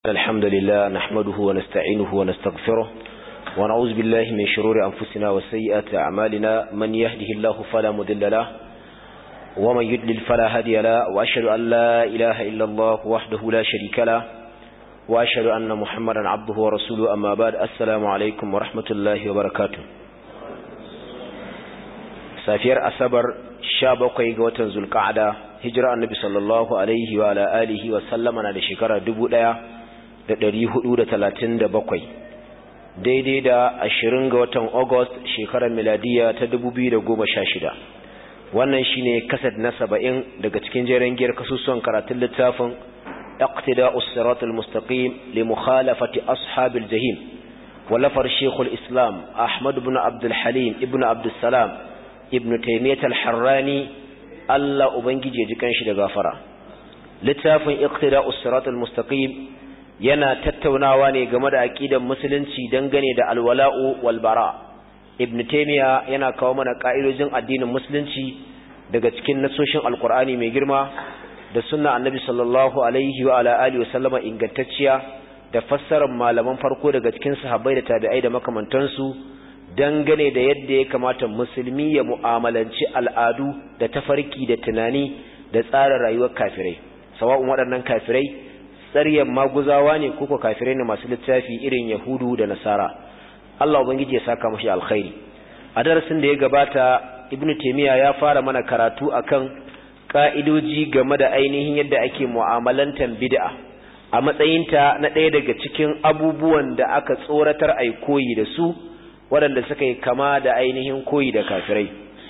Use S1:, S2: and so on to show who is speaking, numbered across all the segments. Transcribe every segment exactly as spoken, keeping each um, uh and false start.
S1: الحمد لله نحمده ونستعينه ونستغفره ونعوذ بالله من شرور أنفسنا وسيئات أعمالنا من يهده الله فلا مضل له ومن يضلل فلا هادي له وأشهد أن لا إله إلا الله وحده لا شريك له وأشهد أن محمدا عبده ورسوله أما بعد السلام عليكم ورحمة الله وبركاته سافير أصبر شابقي قوة ذو القعدة هجرة النبي صلى الله عليه وعلى آله وسلم على شكرا دبو ديا da ɗari hudu da talatin da bakwai daidai da ashirin ga watan August shekarar miladiya ta dubu biyu da goma sha shida wannan shine kasad na saba'in daga cikin jerin giyar kasusuwan karatun littafin iqtida'us siratal mustaqim li mukhalafati ashabil jahim walafar shaykhul islam ahmad ibn abdul halim ibn abdus salam ibn taymiyyah al-harrani Allah ubangije ya ji kanshi da gafara littafin iqtida'us siratal mustaqim yana tattaunawa ne game da aqidar musulunci dangane da alwala'u wal bara ibn taymiya yana kawo mana ka'idojin addinin musulunci daga cikin nasoshin alqur'ani mai girma da sunna annabi sallallahu alaihi wa ala alihi wa sallama ingantacciya da fassarar malaman farko daga cikin sahabbai da tabi'ai da makamantansu dangane da yadda ya kamata musulmi ya mu'amalanci al'adu da tafarki da tunani da tsarin rayuwar kafirai sawa'un waɗannan kafirai tsariyar maguzawa ne koko kafirai ne masu littafi irin yahudu da nasara Allah ubangiji ya saka mashi alkhairi a darasin da ya gabata ibnu taymiya ya fara mana karatu akan ka'idoji game da ainihin yadda ake mu'amalantar bid'a a matsayinta na ɗaya daga cikin abubuwan da aka tsoratar ai koyi da su waɗanda suka yi kama da ainihin koyi da kafirai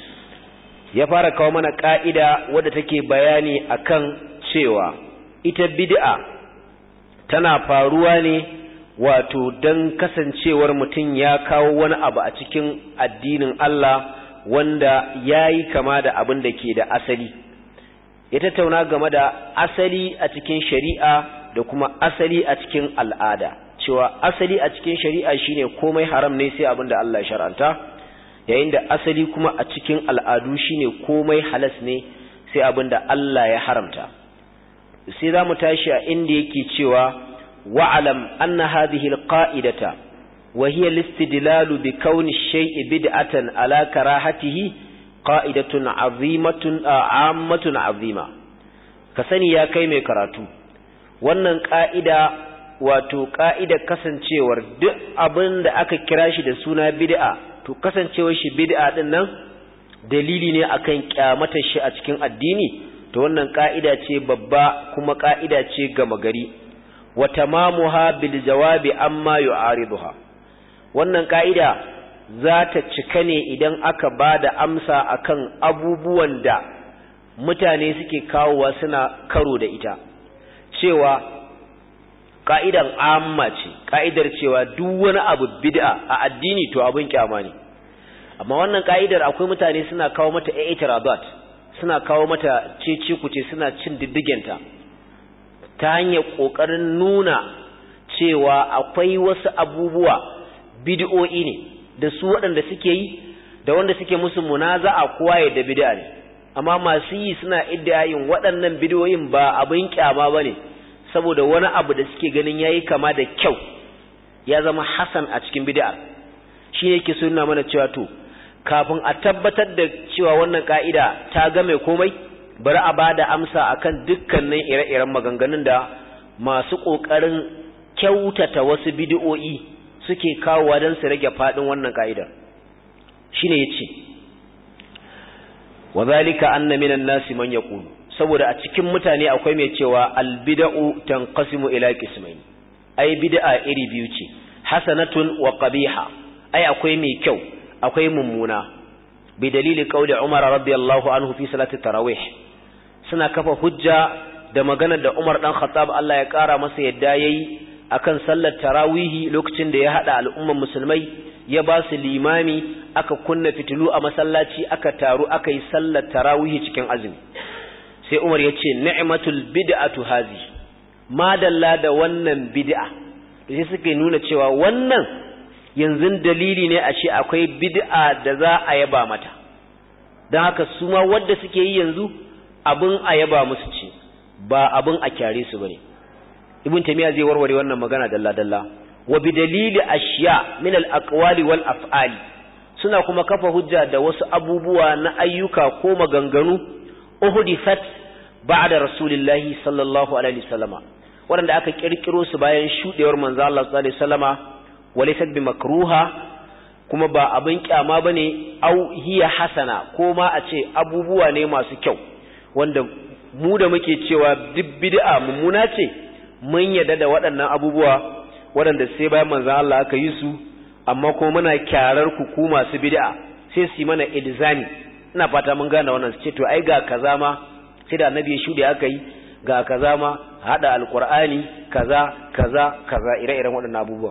S1: ya fara kawo mana ka'ida wadda take bayani akan cewa ita bid'a tana faruwa ne wato don kasancewar mutum ya kawo wani abu a cikin addinin Allah wanda ya yi kama da abin da ke da asali ya tattauna game da asali a cikin shari'a da kuma asali a cikin al'ada cewa asali a cikin shari'a shine komai haram ne sai abin da Allah ya shar'anta yayin da asali kuma a cikin al'adu shine komai halas ne sai abin da Allah ya haramta sai za mu tashi a inda yake cewa wa'alam anna hadhihi alqa'idata wa hiya al-istidlalu bi kawni ash-shay'i bid'atan ala karahatihi qa'idatun 'azimatun a'ammatun 'azima ka sani ya kai mai karatu wannan ka'ida wato ka'idar kasancewar duk abin da aka kira shi da suna bid'a to kasancewar shi bid'a din nan dalili ne akan kyamatar shi a cikin addini to wannan ka'ida ce babba kuma ka'ida ce gama gari wa tamamuha bil jawabi amma yu'ariduha wannan ka'ida za ta cika ne idan aka bada amsa akan abubuwan da mutane suke kawowa suna karo da ita cewa ka'idan amma ce ka'idar cewa duk wani abu bid'a a addini to abun kyama ne amma wannan ka'idar akwai mutane suna kawo mata i'tiradat suna kawo mata cece kuce suna cin diddigenta ta hanyar kokarin nuna cewa akwai wasu abubuwa bid'o'i ne da su waɗanda suke yi da wanda suke musu munaza'a kowa ya da bid'a ne amma masu yi suna iddayin waɗannan bid'o'in ba abin kyama bane saboda wani abu da suke ganin yayi kama da kyau ya zama hasan a cikin bid'a shi yake sunna mana cewa to kafin a tabbatar da cewa wannan ka'ida ta game komai bari a bada amsa akan dukkanin ire-iren maganganun da masu kokarin kyautata wasu bid'o'i suke kawowa don su rage fadin wannan ka'ida shine yace wadhalika anna minan nasi man yaqulu saboda a cikin mutane akwai mai cewa albid'u tanqasimu ila qismayn ai bid'a iri biyu ce hasanatun wa qabiha ai akwai mai kyau akwai mummuna bi dalili qauli Umar radiyallahu anhu fi salati tarawih suna kafa hujja da maganar da Umar dan Khattab Allah ya kara masa yadda yayi akan sallar tarawihi lokacin da ya hada al'umman musulmai ya ba su limami aka kunna fitilu a masallaci aka taru aka yi sallar tarawihi cikin azumi sai Umar ya ce ni'matul bid'atu hazi madalla da wannan bid'a sai suke nuna cewa wannan yanzu dalili ne a ce akwai bid'a da za a yaba mata don haka su ma wanda suke yi yanzu abin a yaba musu ce ba abin a kyare su bane ibn taymiya zai warware wannan magana dalla dalla wa bidalili ashiya min al-aqwali wal af'ali suna kuma kafa hujja da wasu abubuwa na ayyuka ko maganganu uhdithat ba'da rasulillahi sallallahu alaihi wasallama wanda aka kirkiro su bayan shudewar manzo Allah sallallahu alaihi wasallama walaysat bi makruha kuma ba abin kyama bane au hiya hasana ko ma a ce abubuwa ne masu kyau wanda mu da muke cewa duk bid'a mummuna ce mun yadda da waɗannan abubuwa waɗanda sai bayan manzo Allah aka yi su amma kuma muna kyarar ku ku masu bid'a sai su yi mana ilzami ina fata mun gane wannan su ce to ai ga kaza ma sai da annabi ya shude aka yi ga kaza ma hada alqur'ani kaza kaza kaza ire-iren waɗannan abubuwa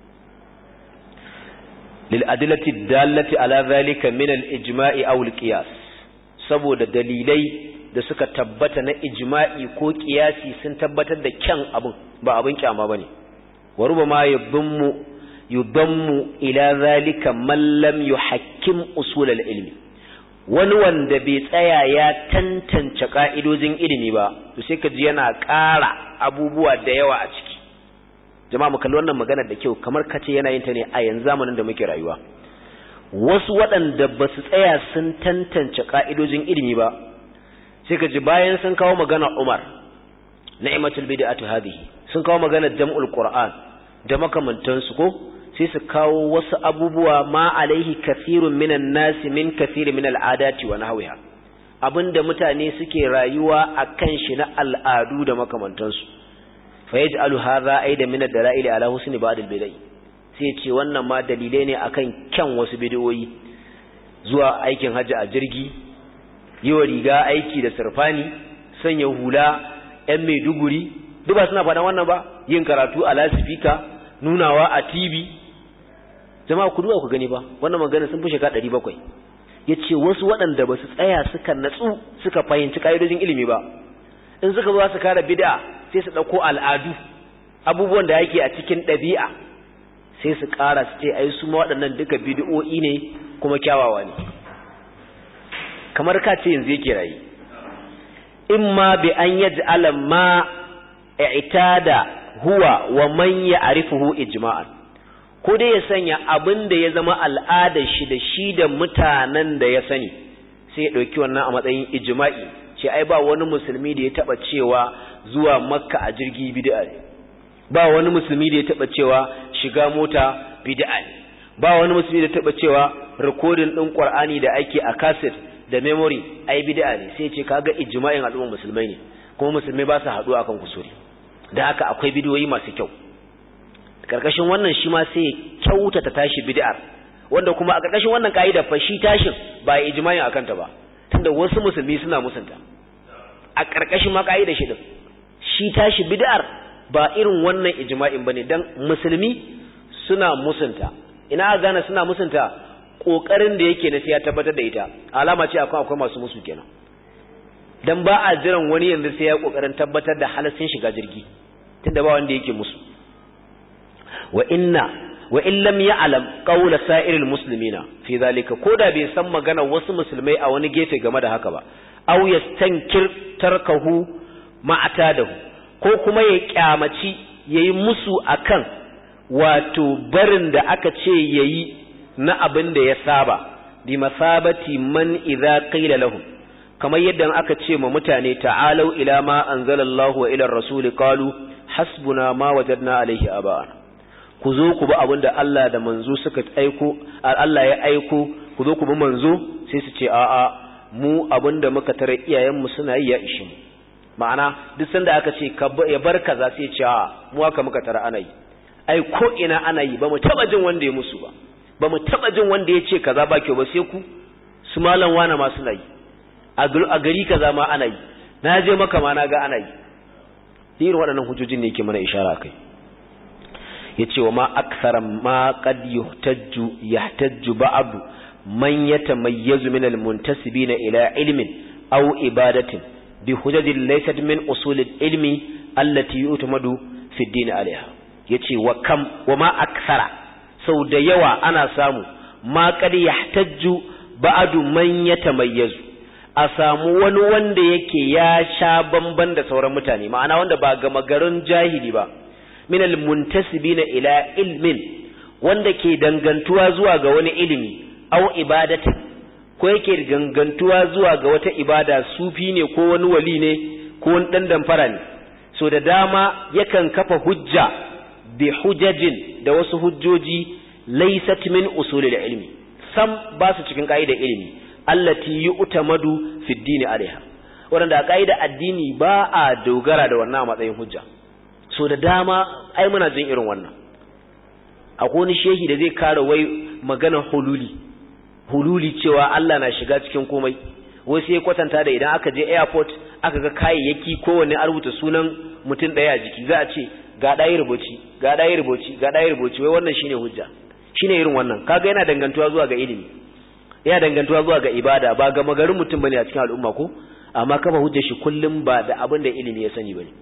S1: lil adillati dallati ala zalika min al ijma'i aw al qiyas saboda dalilai da suka tabbata na ijma'i ko qiyasi sun tabbatar da kyan abun ba abun kyama bane wa rubama yadhummu yudammu ila zalika man lam yuhakkim usul al ilmi wani wanda bai tsaya ya tantance ka'idojin ilimi ba to sai ka ji yana ƙara abubuwa da yawa a ciki jama'a mu kalli wannan magana da kyau kamar kace yana yin ta ne a yanzu zamanin da muke rayuwa wasu waɗanda ba su tsaya sun tantance ka'idojin ilimi ba sai ka ji bayan sun kawo magana Umar ni'matul bid'atu hadhihi sun kawo magana jam'ul qur'an da makamantansu ko sai su kawo wasu abubuwa ma alaihi kathirun minan nasi min kathirin min al'adati wa nahwiha abinda mutane suke rayuwa akan shi na al'adu da makamantansu fa yaj'alu hadha aidan min ad-dala'il ala husni ba'd al-bid'ah sai ce wannan ma dalilai ne akan kyan wasu bid'o'i zuwa aikin haji a jirgi yiwa riga aiki da surfani sanya hula ɗan Maiduguri duk ba suna faɗan wannan ba yin karatu a lasifika nunawa a T V jama'a ku duba ku gani ba wannan magana sun fi shekara ɗari bakwai yace wasu waɗanda ba su tsaya suka natsu suka fahimci kaidojin ilimi ba in suka zo su kare bid'a sai su dauko al'adu abubuwan da yake a cikin ɗabi'a sai su ƙara su ce ai su ma waɗannan duka bid'o'i ne kuma kyawawa ne kamar ka ce yanzu yake rayi imma bi an yaj'ala ma i'tada huwa wa man ya'rifuhu ijma'an ko dai ya sanya abin da ya zama al'adar shi da shi da mutanen da ya sani sai ya dauki wannan a matsayin ijma'i ce ai ba wani musulmi da ya taba cewa zuwa makka a jirgi bid'a ne ba wani musulmi da ya taba cewa shiga mota bid'a ne ba wani musulmi da ya taba cewa recording din qur'ani da ake a cassette da memory ai bid'a ne sai ya ce kaga ijma'in al'ummar musulmai ne kuma musulmai ba su haɗu akan kusuri da haka akwai bidiyoyi masu kyau karkashin wannan shi ma sai kyautata tashi bid'ar wanda kuma a karkashin wannan kaida fa shi tashin ba ijma'in akan ta ba tunda wasu musulmi suna musunta a karkashin ma kaida shi din shi tashi bid'ar ba irin wannan ijma'in bane dan musulmi suna musunta ina gane suna musunta kokarin da yake na sai ya tabbatar da ita alama ce akwai akwai masu musu kenan dan ba a jiran wani yanzu sai ya kokarin tabbatar da halaccin shiga jirgi tunda ba wanda yake musu wa inna wa in lam ya'lam qawla sa'iril muslimina fi zalika koda bai san magana wasu musulmai a wani gefe game da haka ba aw yastankir tarkahu ma'atadahu ko kuma ya kyamaci yayi musu akan wato barin da aka ce yayi na abin da ya saba bi masabati man idza qila lahum kamar yadda aka ce ma mutane ta'alau ila ma anzalallahu wa ila ar-rasul qalu hasbuna ma wajadna alayhi aba'ana ku zo ku bi abinda Allah da manzo suka aiko Allah ya aiko ku zo ku bi manzo sai su ce a'a mu abinda muka tare iyayen mu suna yi ya ishi mu ma'ana duk sanda aka ce ka ya bar kaza sai ce a'a mu haka muka tare ana yi ai ko ina ana yi ba mu taba jin wanda ya musu ba ba mu taba jin wanda ya ce kaza ba kyau ba sai ku su malan wana ma suna yi a gari kaza ma ana yi na je maka ma na ga ana yi irin waɗannan hujjojin ne yake mana ishara kai yace wa ma akthara ma qad yuhtajju yahtajju ba'd man yatamayyazu min almuntasibina ila ilmin aw ibadatin bi hujajin laysat min usul ilmi allati yu'tamadu fi ad-din alaiha yace wa kam wa ma akthara sau da yawa ana samu ma qad yahtajju ba'd man yatamayyazu a samu wani wanda yake ya sha bamban da sauran mutane, ma'ana wanda ba gama garin jahili ba, minal muntasibina ila ilmin, wanda ke dangantuwa zuwa ga wani ilimi, au ibadatin, ko yake dangantuwa zuwa ga wata ibada, sufi ne ko wani wali ne ko wani dan damfara ne. So da dama yakan kafa hujja bi hujajin da wasu hujjoji laysat min usulil ilmi, sam ba su cikin kaidar ilimi, allati yu'tamadu fi ad-din alaiha, wanda a kaidar addini ba a dogara da wannan a matsayin hujja. So da dama ai muna jin irin wannan. Akwai wani shehi da zai kare wai maganar hululi hululi cewa Allah na shiga cikin komai, wai sai kwatanta da idan aka je airport aka ga kayayyaki kowanne a rubuta sunan mutum daya a jiki, za a ce ga dai rubuci ga dai rubuci ga dai rubuci, wai wannan shine hujja. Shine irin wannan, kaga yana dangantuwa zuwa ga ilimi, yana dangantuwa zuwa ga ibada, ba ga magarin mutum bane a cikin al'umma ko, amma kafa hujjar shi kullum ba da abin da ilimi ya sani bane,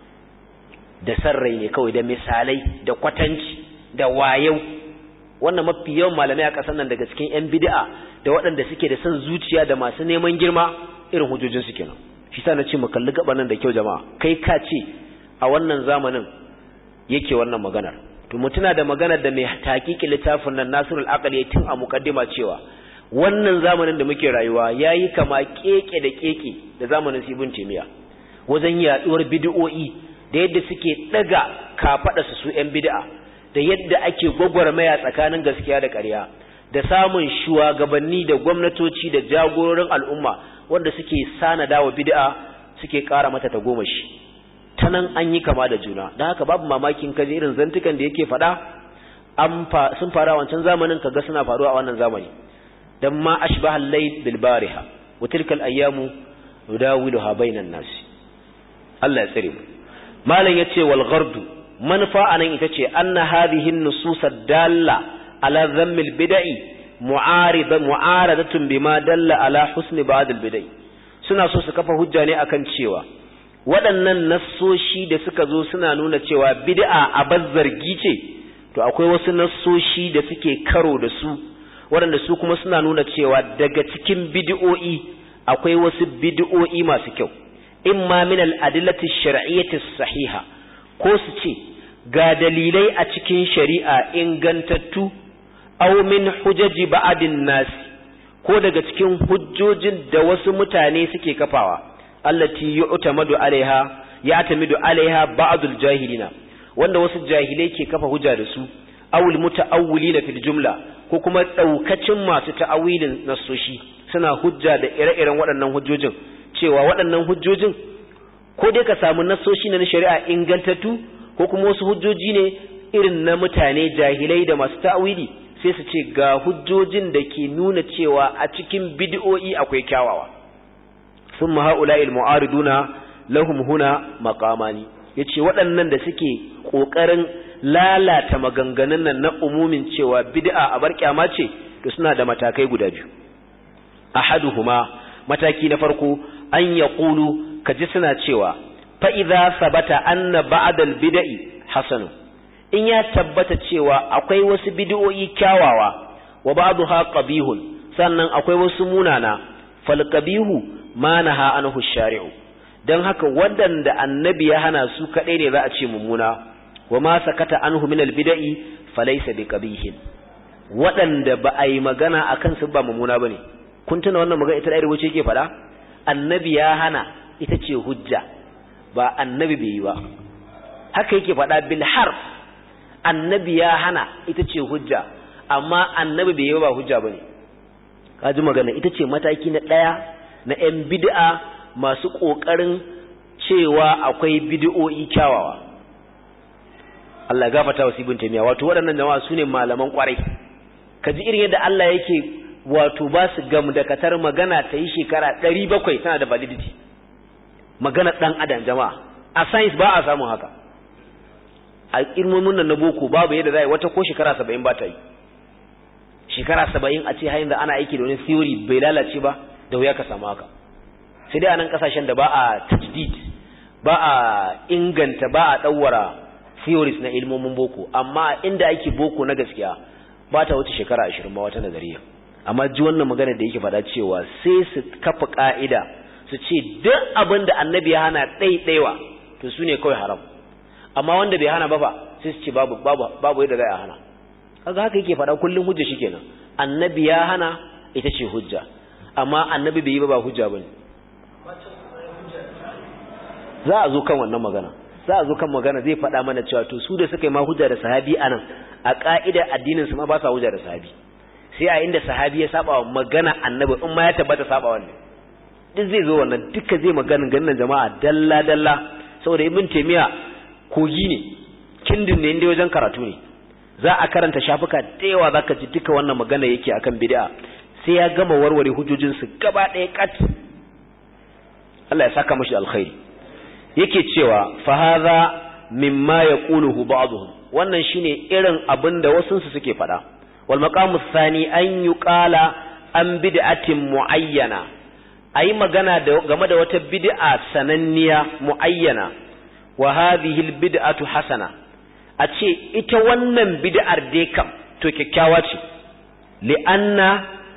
S1: da sarrai ne kawai, da misalai, da kwatanci, da wayau. Wannan mafi yawan malamai a ƙasar nan daga cikin yan bid'a da waɗanda suke da son zuciya da masu neman girma, irin hujjojin su kenan. Shi sa na ce mu kalli gaban nan da kyau jama'a, kai ka ce a wannan zamanin yake wannan maganar. To mutuna da maganar da mai taqiqi littafin nan Nasirul Aqli tun a muqaddima cewa wannan zamanin da muke rayuwa yayi kama keke da keke da zamanin Ibn Taymiyyah wajen yaduwar bid'o'i, da yadda suke daga kafada su su yan bid'a, da yadda ake gwagwarmaya tsakanin gaskiya da ƙarya, da samun shugabanni da gwamnatoci da jagororin al'umma wanda suke sanada wa bid'a, suke ƙara mata ta goma shi. Ta nan an yi kama da juna, don haka babu mamakin kaje irin zantukan da yake faɗa sun fara wancan zamanin kaga suna faruwa a wannan zamani. Dan ma ashbaha al-layl bil bariha wa tilka al-ayyamu nudawiluha bainan nas. Allah ya tsare mu. Malam yace wal ghardu, manufa anan ita ce anna hadhihi an-nusus ad-dalla ala dhamm al-bid'i mu'arida mu'aradatun bima dalla ala husni ba'd al-bid'i. Suna so su kafa hujja ne akan cewa waɗannan nassoshi da suka zo suna nuna cewa bid'a abazzargi ce, to akwai wasu nassoshi da suke karo da su, waɗanda su kuma suna nuna cewa daga cikin bid'o'i akwai wasu bid'o'i masu kyau, imma min al-adillati ash-shar'iyyati as-sahiha, ko su ce ga dalilai a cikin shari'a ingantattu, aw min hujaji ba'din nas, ko daga cikin hujjojin da wasu mutane suke kafawa, allati yu'tamadu alaiha ya'tamidu alaiha ba'dul jahilina, wanda wasu jahilai ke kafa hujja da su, awul muta'awwilina fil jumla, ko kuma daukacin masu ta'awilin nasoshi suna hujja da ire-iren waɗannan hujjojin, cewa waɗannan hujjojin ko dai ka samu nasoshi na shari'a ingantattu, ko kuma wasu hujjoji ne irin na mutane jahilai da masu ta'awili, sai su ce ga hujjojin da ke nuna cewa a cikin bid'o'i akwai kyawawa. ثم هؤلاء المعارضون لهم هنا مقامani, yace waɗannan da suke kokarin lalata maganganun nan na umumin cewa bid'a abar kyama ce, to suna da matakai guda biyu. Ahaduhuma, mataki na farko, an yaqulu, kaji suna cewa fa idza sabata anna ba'd al-bid'i hasan, in ya tabbata cewa akwai wasu bid'o'i kyawawa, wa ba'daha qabihun, sannan akwai wasu munana, fal qabihu ma naha anhu shari'u, dan haka wadanda annabi ya hana su kadai ne za a ce mummuna, wa ma sakata anhu min albid'i falaysa biqabihin, wadanda ba a yi magana akan su ba mummuna bane. Kun tuna wannan magana ita da rubuce yake fada, annabi ya hana ita ce hujja, ba annabi bai yi ba, haka yake fada bil harf, annabi ya hana ita ce hujja, amma annabi bai yi ba hujja bane. Kaji magana ita ce mataki na daya na ‘yan bid'a masu ƙoƙarin cewa akwai bid'o'i kyawawa. Allah gafata wasu Ibn Taymiyyah, wato waɗannan jama'a su ne malaman ƙwarai. Ka ji irin yadda Allah yake wato ba su gamu da katar magana ta yi shekara ɗari bakwai tana da validity. Magana ɗan adam jama'a. A science ba a samun haka. A ilmomin nan na boko babu yadda za a yi wata ko shekara saba'in ba ta yi. Shekara saba'in a ce hayin da ana aiki da wani theory bai lalace ba, da wuya ka samu haka. Sai dai a nan kasashen da ba a tajdid, ba a inganta, ba a ɗauwara theories na ilmomin boko, amma inda ake boko na gaskiya ba ta wuce shekara ashirin ba wata nazariya. Amma ji wannan magana da yake faɗa cewa sai su kafa ƙa'ida su ce duk abin da annabi ya hana ɗaiɗaiwa to su ne kawai haram, amma wanda bai hana ba fa sai su ce babu babu babu yadda za a hana. kaga haka yake faɗa kullum, hujja shi kenan, annabi ya hana ita ce hujja, amma annabi bai yi ba ba hujja bane. za a zo kan wannan magana za a zo kan magana zai faɗa mana cewa to su da suka yi ma hujja da sahabi anan a ka'ida addinin su ma ba sa hujja da sahabi, sai a inda sahabi ya saba wa magana annabi in ma ya tabbata saba wannan duk zai zo wannan duka zai maganin ganin jama'a dalla dalla, saboda ibn taymiya kogi ne, kindin ne inda wajen karatu ne, za a karanta shafuka da yawa zaka ji duka wannan magana yake akan bid'a, sai ya gama warware hujojin su gaba ɗaya kat. Allah ya saka mashi alkhairi. Yake cewa fa hadha mimma yaquluhu ba'dhum, wannan shine irin abinda wasun su suke faɗa. wal maqamu thani an yuqala an bid'atin muayyana, ayi magana da game da wata bid'a sananniya muayyana, wa hadhihi al bid'atu hasana, a ce ita wannan bid'ar dai kam to kyakkyawa ce, li'anna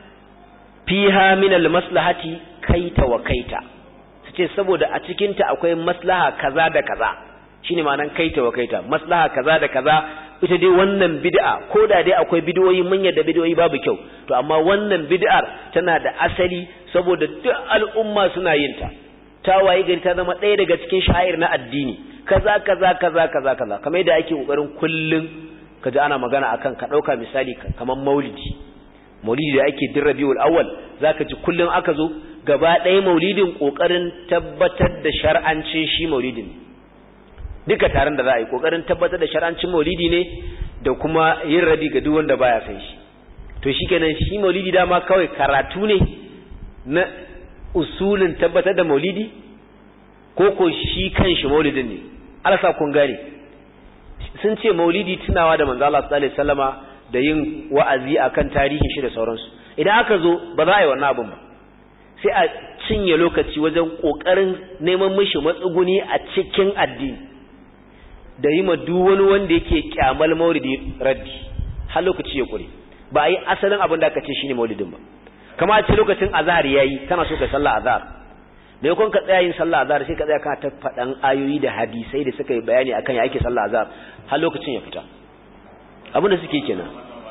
S1: fiha min al maslahati kaita wa kaita, ce saboda a cikinta akwai maslaha kaza da kaza, shine ma'anan kaita wa kaita, maslaha kaza da kaza. Ita dai wannan bid'a ko da dai akwai bid'o'i mun yadda bid'o'i babu kyau, to amma wannan bid'ar tana da asali saboda duk al'umma suna yin ta, ta waye gari ta zama ɗaya daga cikin sha'ir na addini, kaza kaza kaza kaza kaza, kamar yadda ake kokarin kullun kaji ana magana akan ka dauka misali kamar maulidi maulidi da ake din Rabiul Awwal, zaka ji kullun aka zo gaba ɗaya maulidin ƙoƙarin tabbatar da shar'ancin shi maulidin, duka taron da za a yi ƙoƙarin tabbatar da shar'ancin maulidi ne da kuma yin radi ga duk wanda baya san shi. To shi kenan shi maulidi dama kawai karatu ne na usulin tabbatar da maulidi, ko ko shi kan shi maulidin ne. Alasa kun gane, sun ce maulidi tunawa da manzo Allah sallallahu alaihi wasallama da yin wa'azi akan tarihin shi da sauransu. Idan aka zo ba za a yi wannan abin ba, sai a cinye lokaci wajen ƙoƙarin neman mishi matsuguni a cikin addini da yi ma duk wani wanda yake kyamal maulidi raddi har lokaci ya ƙure, ba a yi asalin abin da aka ce shine maulidin ba. Kama a ce lokacin azhar yayi kana so ka sallah azhar, da yakon ka tsaya yin sallah azhar sai ka tsaya kana ta faɗan ayoyi da hadisai da suka yi bayani akan ya ake sallah azhar har lokacin ya fita. Abin da suke kenan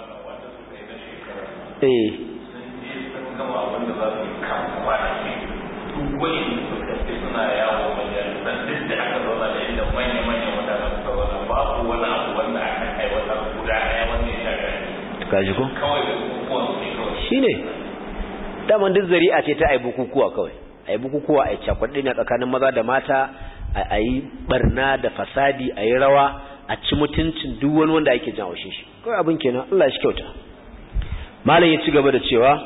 S1: eh suna yawo majalisar duk da aka zauna da inda manya-manyan mutanen suka zauna babu wani abu wanda aka aiwatar guda ɗaya wanda ya shaga kaji ko kawai da bukukuwa ne kawai shine daman duk zari'a ce ta ai bukukuwa kawai ai bukukuwa ai cakuɗi ne tsakanin maza da mata, a yi barna da fasadi, a yi rawa, a ci mutuncin duk wani wanda ake jan haushin shi kawai abin kenan. Allah shi kyauta. Malam ya ci gaba da cewa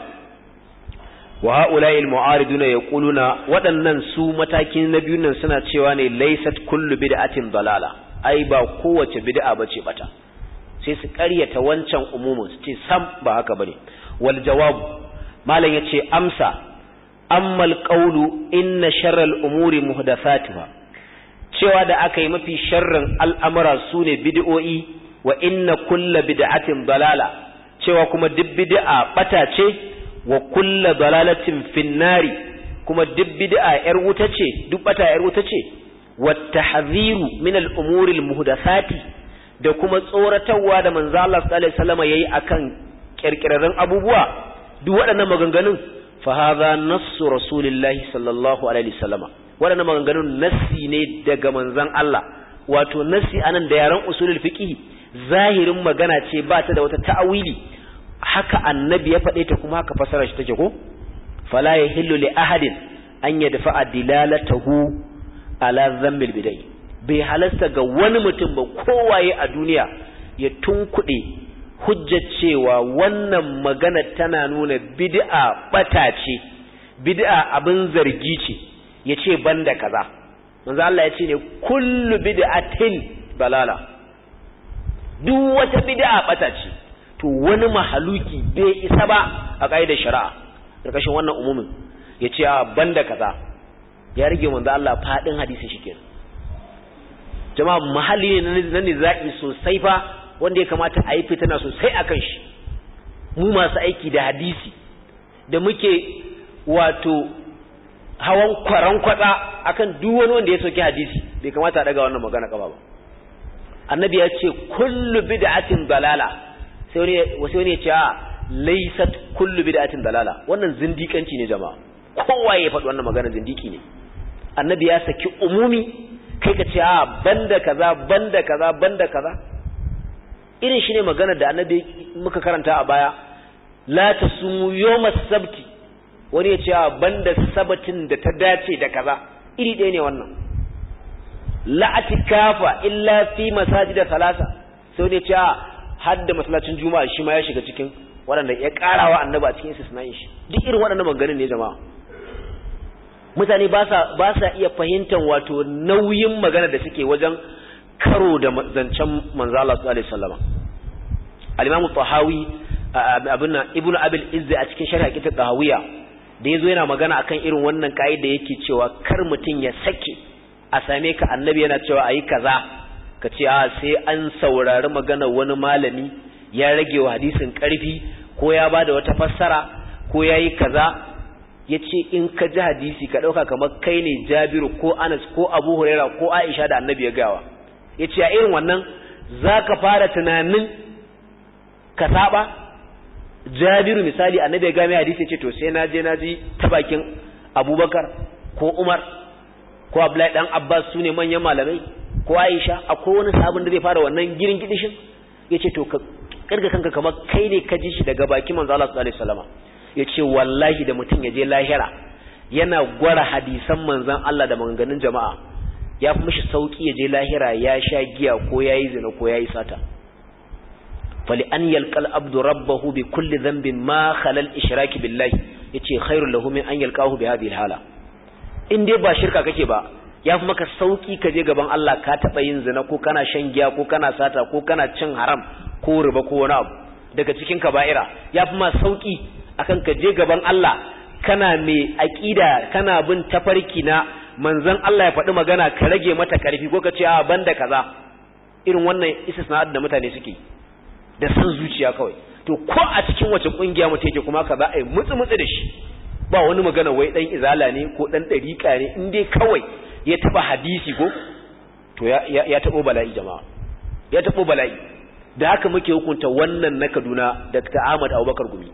S1: wa ha'ula'il mu'ariduna yaquluna, waɗannan su matakin na biyun nan suna cewa ne laysat kullu bid'atin dalala, ai ba kowace bid'a bace bata, sai su ƙaryata wancan umumin su ce sam ba haka bane. Wal jawab, malam yace amsa, ammal qawlu inna sharral umuri muhdathatuha, cewa da aka yi mafi sharrin al'amura sune bid'o'i, wa inna kullu bid'atin dalala, cewa kuma duk bid'a bata ce, wa kulla dalalatin finnari, kuma duk bid'a yar wuta ce, duk bata yar wuta ce, wa tahdhiru min al-umuri al-muhdathati, da kuma tsoratarwa da manzo Allah sallallahu alaihi wasallam yayi akan kirkirarren abubuwa, duk waɗannan maganganun fa hadha nassu rasulillahi sallallahu alaihi wasallam, waɗannan maganganun nassi ne daga manzon Allah, wato nassi anan da yaran usulul fiqh zahirin magana ce ba ta da wata ta'awili, haka annabi ya faɗe ta kuma haka fasara shi take ko. Fala yahillu li ahadin an yadfa'a dilalatahu ala dhammil bidai, bai halasta ga wani mutum ba kowaye a duniya ya tunkuɗe hujjar cewa wannan magana tana nuna bid'a bata ce, bid'a abin zargi ce, yace banda kaza. Manzo Allah ya ce ne kullu bid'atin balala, duk wata bid'a bata ce. To wani mahaluki bai isa ba a ƙa'idar shari'a ƙarƙashin wannan umumin ya ce a banda kaza, ya rage manzo Allah faɗin hadisi shi kenan. Jama'a mahalli ne na niza'i sosai fa wanda ya kamata a yi fitina sosai a kan shi. Mu masu aiki da hadisi da muke wato hawan kwaran kwatsa akan duk wani wanda ya soki hadisi bai kamata a daga wannan magana kaba ba. Annabi ya ce kullu bid'atin dalala, sai wani wasu wani ya ce a laysat kullu bid'atin dalala. Wannan zindikanci ne jama'a, kowa ya faɗi wannan magana zindiki ne. Annabi ya saki umumi, kai ka ce a banda kaza banda kaza banda kaza. Irin shi ne maganar da Annabi muka karanta a baya, la tasumu yawmas sabti, wani ya ce a banda sabatin da ta dace da kaza, iri ɗaya ne wannan. La atikafa illa fi masajida salasa, sai wani ya ce a hadda masallacin juma'a shi ma ya shiga cikin waɗanda ya ƙarawa Annabi a cikin istisna'in shi. Duk irin waɗannan maganganun ne jama'a. Mutane ba sa ba sa iya fahimtar wato nauyin magana da suke wajen karo da zancen manzo Allah sallallahu alaihi wasallam. Al-Imam Tahawi abin nan Ibn Abil Izz a cikin sharh kitab Tahawiya da yazo yana magana akan irin wannan kaida yake cewa kar mutun ya sake a same ka Annabi yana cewa ayi kaza ka ce a sai an saurari magana wani malami ya rage wa hadisin karfi ko ya bada wata fassara ko yayi kaza. Ya ce in ka ji hadisi ka ɗauka kamar kai ne Jabiru ko Anas ko Abu Huraira ko Aisha da Annabi ya gawa. Ya ce a irin wannan za ka fara tunanin ka saba. Jabiru misali Annabi ya game hadisi ya ce to sai na je na ji ta bakin Abubakar ko Umar ko Abdullahi dan Abbas su ne manyan malamai ko Aisha akwai wani sabon da zai fara wannan girin gidishin. Ya ce to ka kirga kanka kamar kai ne ka ji shi daga bakin manzo Allah sallallahu alaihi wasallam. Ya ce wallahi da mutum ya je lahira yana gwara hadisan manzan Allah da maganganun jama'a ya fi mishi sauki ya je lahira ya sha giya ko ya yi zina ko ya yi sata. Fali an yalqal abdu rabbahu bi kulli dhanbin ma khalal ishraki billahi, yace khairul lahu min an yalqahu bi hadhihi alhala. In dai ba shirka kake ba ya fi maka sauki ka je gaban Allah ka taba yin zina ko kana shan giya ko kana sata ko kana cin haram ko riba ko wani abu daga cikin kaba'ira, ya fi ma sauki akan ka je gaban Allah kana mai aqida kana bin tafarki na manzon Allah ya faɗi magana ka rage mata ƙarfi ko ka ce a banda kaza. Irin wannan istisna'at da mutane suke da san zuciya kawai. To ko a cikin wace kungiya mutum yake kuma kaza ai mutsu mutsu da shi, ba wani magana wai dan izala ne ko dan dariqa ne, in dai kawai ya taba hadisi ko to ya ya, ya tabo bala'i jama'a, ya tabo bala'i. Da haka muke hukunta wannan na Kaduna Doctor Ahmad Abubakar Gumi,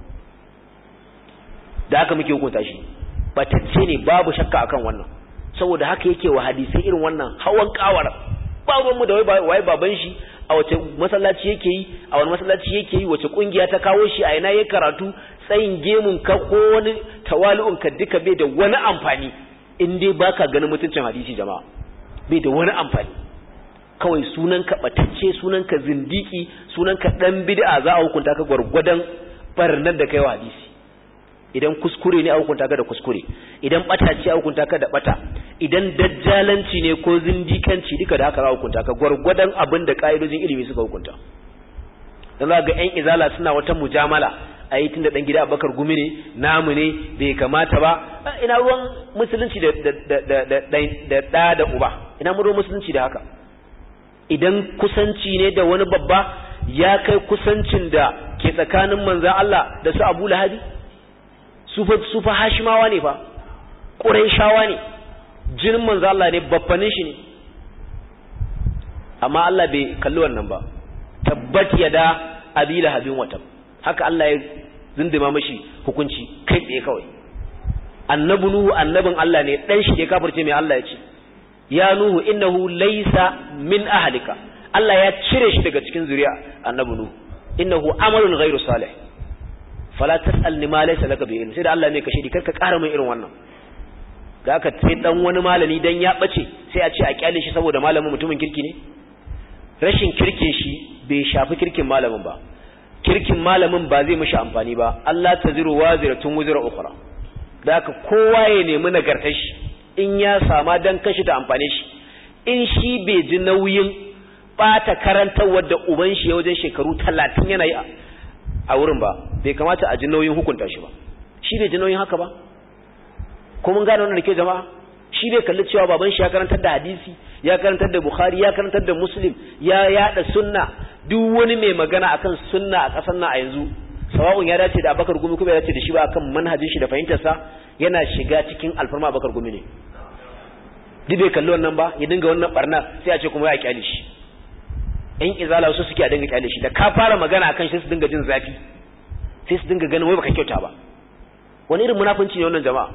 S1: da haka muke hukunta shi batacce ne babu shakka akan wannan, saboda haka yake wa hadisi irin wannan hawan kawar. Ba ruwan mu da wai baban shi a wace masallaci yake yi, a wani masallaci yake yi, wace kungiya ta kawo shi, a ina yake karatu, tsayin gemun ka ko wani tawali'un ka duka bai da wani amfani in dai baka ganin mutuncin hadisi jama'a, bai da wani amfani. Kawai sunan ka batacce, sunan ka zindiki, sunan ka dan bid'a, za a hukunta ka gwargwadon barnar da kai wa hadisi. Idan kuskure ne a hukunta ka da kuskure, idan bata ce a hukunta ka da bata, idan dajjalanci ne ko zindikanci duka da haka za a hukunta ka gwargwadon abin da ka'idojin ilimi suka hukunta. Dan za ga ƴan izala suna wata mujamala, a yi tunda dan gida Abubakar Gumi ne, namu ne, bai kamata ba. Ina ruwan musulunci da da da da da da da uba, ina mu ruwan musulunci da haka. Idan kusanci ne da wani babba ya kai kusancin da ke tsakanin manzon Allah da su Abu Lahabi, su fa Hashimawa ne fa, Qurayshawa ne, jinin manzo Allah ne, babbanin shi ne. Amma Allah bai kalli wannan ba. Tabbat yada Abi Lahabin watab, haka Allah ya zindima mashi hukunci kai tsaye kawai. Annabi Nuhu annabin Allah ne, dan shi ne kafirce mai Allah ya ce ya Nuhu innahu laysa min ahlika, Allah ya cire shi daga cikin zuriya annabi Nuhu, innahu amalun ghairu salih fala tasalni ma laysa laka bi ilm. Sai da Allah ne kashe di karka ƙara mai irin wannan. Da aka sai dan wani malami dan ya bace sai a ce a kyale shi saboda malamin mutumin kirki ne. Rashin kirkin shi bai shafi kirkin malamin ba, kirkin malamin ba zai mishi amfani ba. Allah taziru waziratun wuzra ukhra. Da aka kowa ya nemi nagartar shi, in ya sama dan kashi ta amfane shi, in shi bai ji nauyin bata karantarwar da uban shi ya wajen shekaru talatin yana yi a wurin ba, bai kamata a ji nauyin hukunta shi ba. Shi bai ji nauyin haka ba. Ko mun gane wannan da ke jama'a? Shi bai kalli cewa baban shi ya karantar da hadisi, ya karantar da Bukhari, ya karantar da Muslim, ya yada sunna. Duk wani mai magana akan sunna a ƙasar nan a yanzu sawa'un ya dace da Abubakar Gumi kuma ya dace da shi ba akan manhajin shi da fahimtar sa yana shiga cikin alfarma Abubakar Gumi ne duk bai kalli wannan ba ya dinga wannan barna sai a ce kuma ya kyale shi ɗan izala su suke a dinga kyale shi da ka fara magana akan shi su dinga jin zafi sai su dinga ganin wai baka kyauta ba wani irin munafunci ne wannan jama'a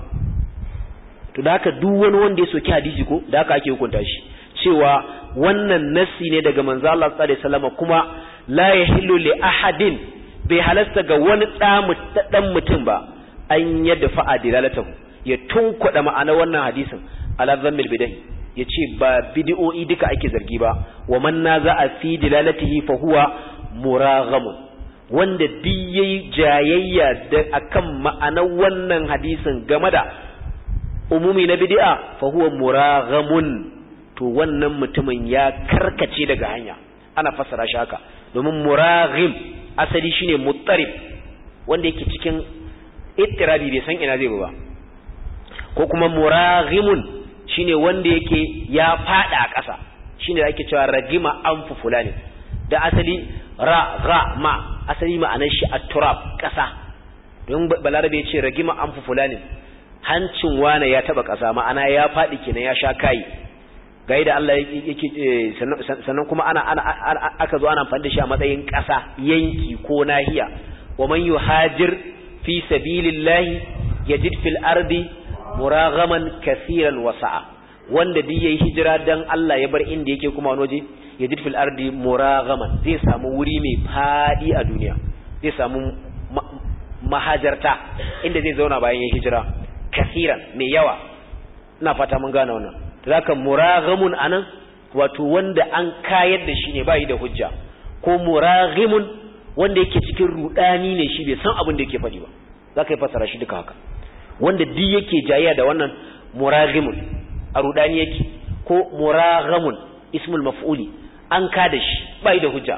S1: to da haka duk wani wanda ya soki hadisi ko da haka ake hukunta shi cewa wannan nassi ne daga manzo Allah sallallahu alaihi wasallam kuma la yahillu li ahadin bai halasta ga wani dan mutum ba an yadfa adilalatahu ya tunkuda ma'ana wannan hadisin ala zammil bid'ah yace ba bid'o'i duka ake zargi ba wa man naza'a fi dilalatihi fa huwa muraghamun wanda diyayi jayayya da akan ma'anar wannan hadisin game da umumi na bid'a fa huwa muraghamun to wannan mutumin ya karkace daga hanya ana fassara shi haka domin muraghim asali shine muttarib wanda yake cikin ittirabi bai san ina zai ba ko kuma muraghimun shine wanda yake ya fada a ƙasa shine ake cewa ragima anfu fulani da asali ra ga ma asali ma'anar shi at-turab ƙasa don balarabe ya ce ragima anfu fulani hancin wane ya taba ƙasa ma'ana ya fadi kenan ya sha kai gai da Allah yake sannan kuma ana aka zo ana amfani da shi a matsayin ƙasa yanki ko nahiya wa man yuhajir fi sabilillahi yajid fil ardi muraghaman kaseeran wasa'a wanda duk yayi hijira dan Allah ya bar inda yake kuma wani waje yajid fil ardi muraghaman zai samu wuri mai fadi a duniya zai samu mahajarta inda zai zauna bayan yayi hijira kaseeran mai yawa ina fata mun gane wannan zaka muraghamun anan wato wanda an kayar da shi ne bai da hujja ko muraghimun wanda yake cikin rudani ne shi bai san abin da yake faɗi ba zaka yi fasara shi duka haka wanda duk yake jayya da wannan muraghimun a rudani yake ko muraghamun ismul maf'uli an ka da shi bai da hujja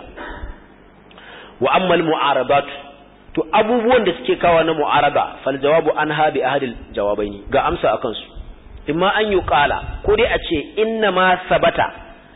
S1: wa amma al mu'arabat to abubuwan da suke kawo na mu'araba fal jawabu anha bi ahadil jawabaini ga amsa akan su imma an yi ƙala ko dai a ce inna ma sabata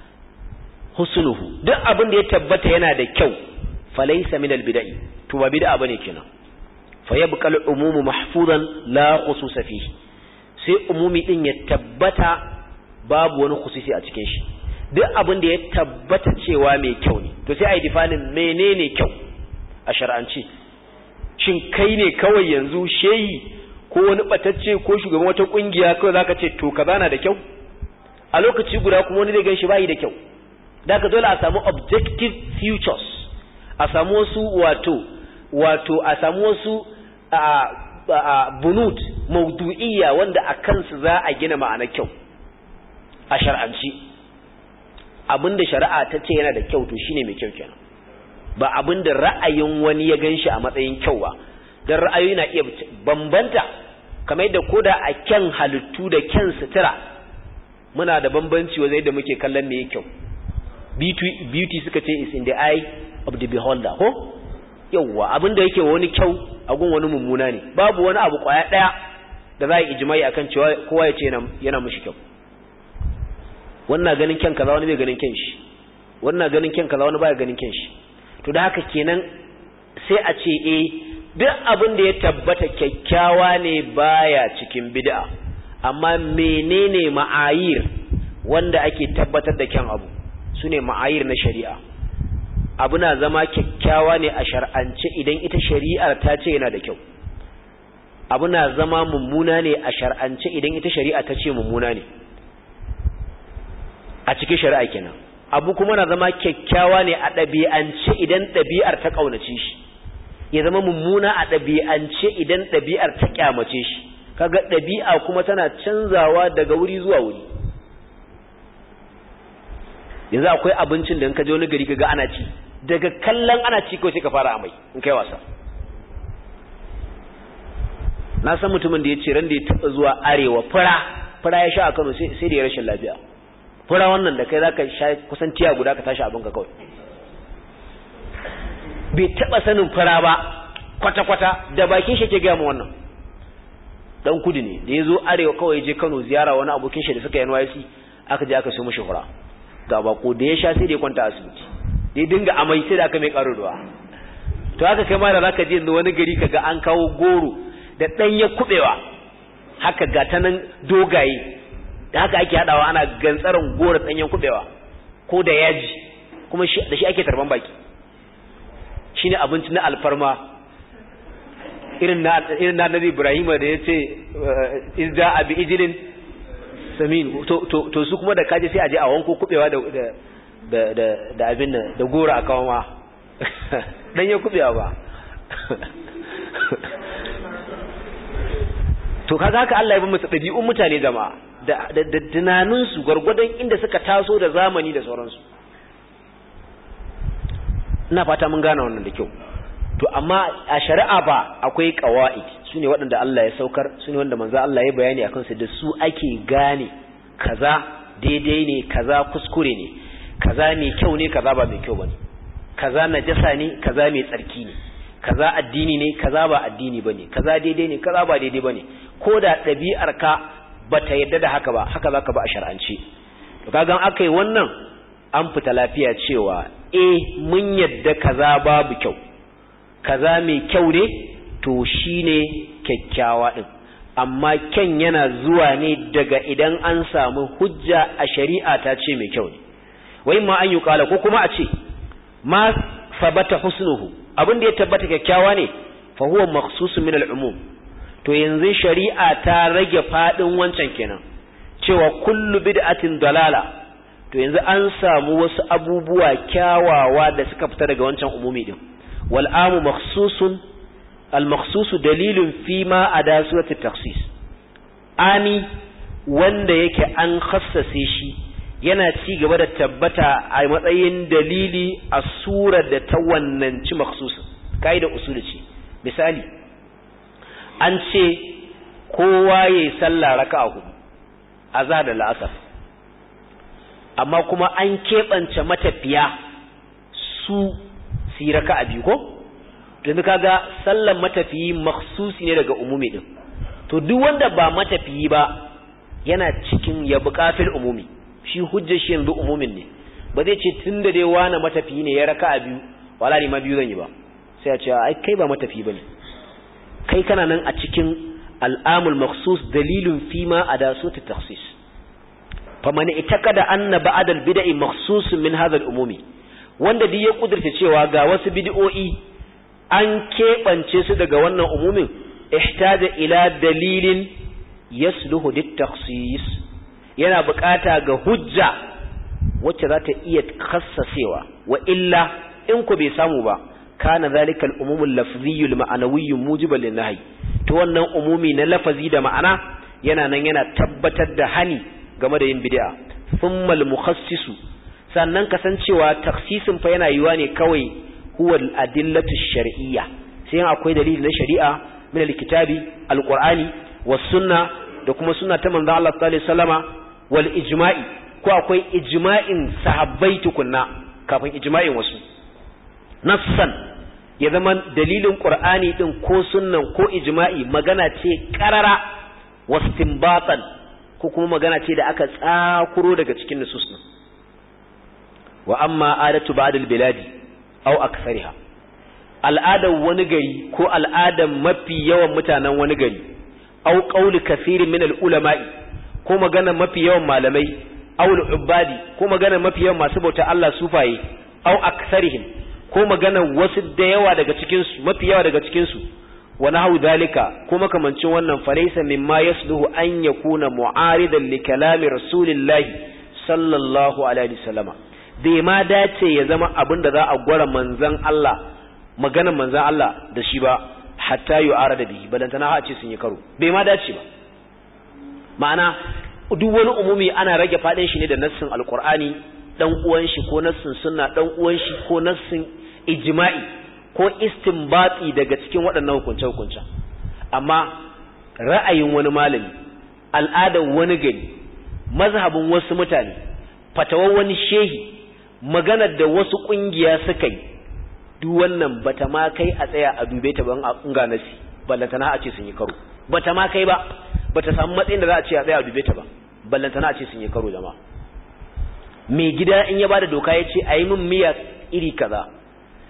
S1: husnuhu duk abin da ya tabbata yana da kyau falaysa min albid'i to ba bid'a bane kenan fa yabqa al-umumu mahfuzan la khususa fihi sai umumi din ya tabbata babu wani khususi a cikin shi duk abin da ya tabbata cewa mai kyau ne to sai ai difanin menene kyau a shar'anci shin kai ne kawai yanzu shehi ko wani batacce ko shugaban wata kungiya kawai zaka ce to kaza na da kyau a lokaci guda kuma wani zai ganshi bai da kyau daga dole a samu objective futures a samu wasu wato wato a samu wasu a bunut mawdu'iyya wanda a kansu za a gina ma'ana kyau a shar'anci abinda shari'a ta ce yana da kyau to shine mai kyau kenan ba abinda ra'ayin wani ya ganshi a matsayin kyau ba dan ra'ayoyi na iya bambanta kamar yadda koda a kyan halittu da kyan sutura muna da bambanci wajen yadda muke kallon me kyau beauty beauty suka ce is in the eye of the beholder ko yawa abinda yake wani kyau a gun wani mummuna ne babu wani abu kwaya daya da za a yi ijma'i akan cewa kowa ya ce yana yana mushi kyau wannan ganin kyan kaza wani bai ganin kyan shi wannan ganin kyan kaza wani bai ganin kyan shi to da haka kenan sai a ce eh duk abin da ya tabbata kyakkyawa ne baya cikin bid'a amma menene ma'ayir wanda ake tabbatar da kyan abu sune ma'ayir na shari'a abu na zama kyakkyawa ne a shar'ance idan ita shari'ar ta ce yana da kyau abu na zama mummuna ne a shar'ance idan ita shari'a ta ce mummuna ne a cikin shari'a kenan abu kuma na zama kyakkyawa ne a ɗabi'ance idan ɗabi'ar ta ƙaunace shi ya zama mummuna a ɗabi'ance idan ɗabi'ar ta kyamace shi kaga ɗabi'a kuma tana canzawa daga wuri zuwa wuri yanzu akwai abincin da in ka je wani gari kaga ana ci daga kallon ana ci kawai sai ka fara amai in kai wasa na san mutumin da ya ce ran da ya taɓa zuwa arewa fura fura ya sha a Kano sai da ya rashin lafiya fura wannan da kai zaka sha kusan tiya guda ka tashi abin ka kawai bai taba sanin fara ba kwata-kwata da bakin shi ke gaya mu wannan dan kudi ne da yazo arewa kawai je Kano ziyara wani abokin shi da suka yi N Y C aka je aka so mishi fara ga bako da ya sha sai da ya kwanta asibiti da ya dinga amai sai da aka mai karo ruwa to haka kai ma da zaka je inda wani gari kaga an kawo goro da danye kubewa haka ga ta nan dogaye da haka ake hadawa ana gantsaran goro danyen kubewa ko da yaji kuma da shi ake tarban baki shine abinci na alfarma irin na irin na Nabi Ibrahim da yace izda abi ijlin samin to to to su kuma da kaje sai aje a wanko kubewa da da da da abin nan da goro a kawo ma dan ya kubewa ba to kaga haka Allah ya bi musu dabi'un mutane jama'a da da tunanin su gurgurdan inda suka taso da zamani da sauransu ina fata mun gane wannan da kyau to amma a shari'a ba akwai qawaid sune waɗanda Allah ya saukar sune wanda manzo Allah ya bayani akan su da su ake gane kaza daidai ne kaza kuskure ne kaza mai kyau ne kaza ba mai kyau bane kaza najasa ne kaza mai tsarki ne kaza addini ne kaza ba addini bane kaza daidai ne kaza ba daidai bane koda dabi'ar ka bata yadda da haka ba haka zaka ba a shar'ance to kaga an akai wannan an fita lafiya cewa eh mun yadda kaza babu kyau kaza mai kyau ne to shine kyakkyawa din amma kyan yana zuwa ne daga idan an samu hujja a shari'a ta ce mai kyau ne wai ma an yi kala ko kuma a ce ma sabata husnuhu abin da ya tabbata kyakkyawa ne fa huwa makhsusun min al-umum to yanzu shari'a ta rage fadin wancan kenan cewa kullu bid'atin dalala to yanzu an samu wasu abubuwa kyawawa da suka fita daga wancan umumi din wal amu makhsusun al makhsusu dalilun fi ma ada surat at-takhsis ami wanda yake an khassase shi yana ci gaba da tabbata a matsayin dalili a surar da ta wannan ci makhsusin kaida usuli ce misali an ce kowa yayi sallah raka'a hudu azhar da la'asar amma kuma an keɓance matafiya su su yi raka'a biyu ko yanzu kaga sallan matafiyi makhsusi ne daga umumi din to duk wanda ba matafiyi ba yana cikin ya buƙafil umumi shi hujjar shi yanzu umumin ne ba zai ce tunda dai wani matafiyi ne ya raka'a biyu wala ni ma biyu zan yi ba sai ya ce ai kai ba matafiyi bane kai kana nan a cikin al'amul makhsus dalilun fi ma adasut at-takhsis faman itakada anna ba'd al-bid'i makhsusun min hadha al-umumi wanda duk ya kudurta cewa ga wasu bid'o'i an kebance su daga wannan umumin ihtaja ila dalilin yasluhu lit-takhsis yana bukata ga hujja wacce za ta iya khassasewa wa illa in ku bai samu ba kana zalika al-umum al-lafzi al-ma'nawi mujiban lin-nahy to wannan umumi na lafazi da ma'ana yana nan yana tabbatar da hani game da yin bid'a thumma al-mukhassisu sannan kasancewa takhsisin fa yana yiwa ne kawai huwa al-adillatu ash-shar'iyya sai akwai dalili na shari'a min al-kitabi al-qur'ani was-sunna da kuma sunna ta manzo Allah sallallahu alaihi wasallama wal ijma'i ko akwai ijma'in sahabbai tukunna kafin ijma'in wasu nassan ya zama dalilin qur'ani din ko sunnan ko ijma'i magana ce qarara wastinbatan ko kuma magana ce da aka tsakuro daga cikin nusus din wa amma adatu ba'dal biladi aw akthariha al'adar wani gari ko al'adar mafi yawan mutanen wani gari aw qawli kathirin min al-ulama'i ko magana mafi yawan malamai aw al-ubadi ko magana mafi yawan masu bauta Allah sufaye aw aktharihim ko magana wasu da yawa daga cikin su mafi yawa daga cikin su wa nahu dalika ko makamancin wannan falaysa mimma yasluhu an yakuna mu'aridan li kalami rasulillahi sallallahu alaihi wasallam bai ma dace ya zama abin da za a gwara manzon Allah maganar manzon Allah da shi ba hatta yu'arada bihi balantana ha ce sun yi karo bai ma dace ba ma'ana duk wani umumi ana rage fadin shi ne da nassin alqur'ani dan uwan shi ko nassin sunna dan uwan shi ko nassin ijma'i ko istinbati daga cikin waɗannan hukunce-hukunce amma ra'ayin wani malami al'adar wani gari mazhabin wasu mutane fatawar wani shehi maganar da wasu kungiya suka yi duk wannan bata ma kai a tsaya a dube ta ban an ga nasi ballantana a ce sun yi karo bata ma kai ba bata samu matsayin da za a ce a tsaya a dube ta ba ballantana a ce sun yi karo jama'a mai gida in ya bada doka ya ce a yi min miya iri kaza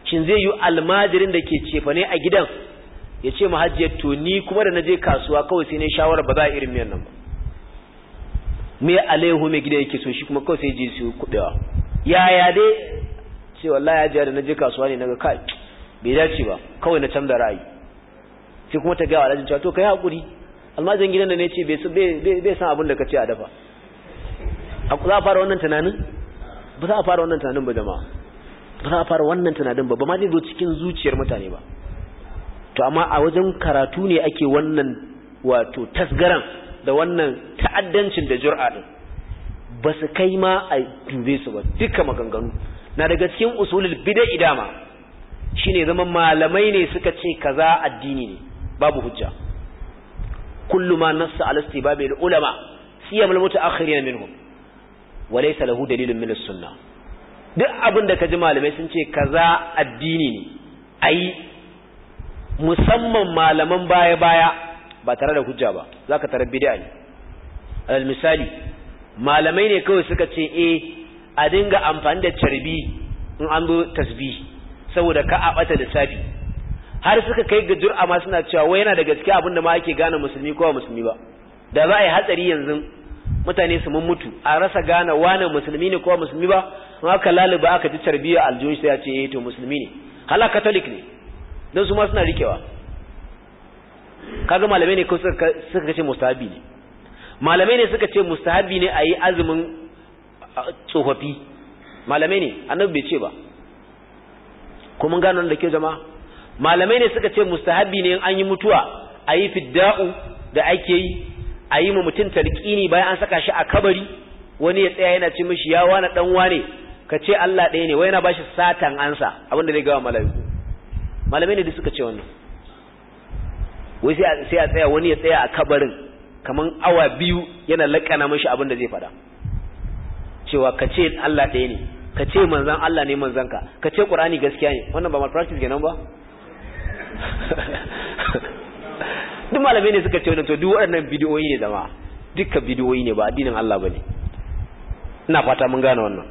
S1: shin zai yi almajirin da ke cefa ne a gidan ya ce mahajjiyar to ni kuma da na je kasuwa kawai sai ne shawara ba za a irin miyan nan ba, me alaihu mai gida yake so shi kuma kawai sai je su kubewa yaya dai ce wallahi hajiya da na je kasuwa ne naga kai bai dace ba kawai na canza ra'ayi, sai kuma ta ga alhajin cewa to kai hakuri almajirin gidan da ne ce bai bai san abin da kace a dafa. za a fara wannan tunanin ba za a fara wannan tunanin ba jama'a, ba za a fara wannan tunanin ba ba ma zai zo cikin zuciyar mutane ba. To amma a wajen karatu ne ake wannan wato tasgaran da wannan ta'addancin da jur'a din, ba su kai ma a dube su ba duka maganganu na daga cikin usulul bid'a dama shine zaman malamai ne suka ce kaza addini ne babu hujja. kullu ma nassa ala istibabil ulama siyamul mutaakhirin minhum wa laysa lahu dalilun min as-sunnah. duk abin da kaji malamai sun ce kaza addini ne ai musamman malaman baya-baya ba tare da hujja ba zaka tarar bid'a ne. alal misali malamai ne kawai suka ce eh a dinga amfani da carbi in an zo tasbih saboda ka a bata da safi, har suka kai ga jur'a ma suna cewa wai yana da gaskiya abinda ma ake gane musulmi ko musulmi ba. da za a yi hatsari yanzu mutane su mun mutu a rasa gane wane musulmi ne ko musulmi ba, in aka laluba aka ji tarbiya aljihu sai ya ce eh to musulmi ne, hala catholic ne don su ma suna rikewa. kaga malamai ne ko suka suka ce mustahabi ne, malamai ne suka ce mustahabi ne a yi azumin tsofaffi, malamai ne annabi bai ce ba. ko mun gano da ke jama'a, malamai ne suka ce mustahabi ne in an yi mutuwa a yi fidda'u da ake yi, a yi ma mutum talqini bayan an saka shi a kabari, wani ya tsaya yana ce mishi ya wani dan wane ka ce Allah ɗaya ne, wai yana bashi satan ansa abinda zai gawa malaiku. malamai ne da suka ce wannan, wai sai a tsaya wani ya tsaya a kabarin kaman awa biyu yana lakana mishi abinda zai faɗa cewa ka ce Allah ɗaya ne, ka ce manzan Allah ne manzanka, ka ce Qur'ani gaskiya ne. wannan ba malpractice kenan ba? duk malamai ne suka ce wannan, to duk waɗannan bidiyoyi ne zama dukkan bidiyoyi ne ba addinin Allah bane. ina fata mun gane wannan.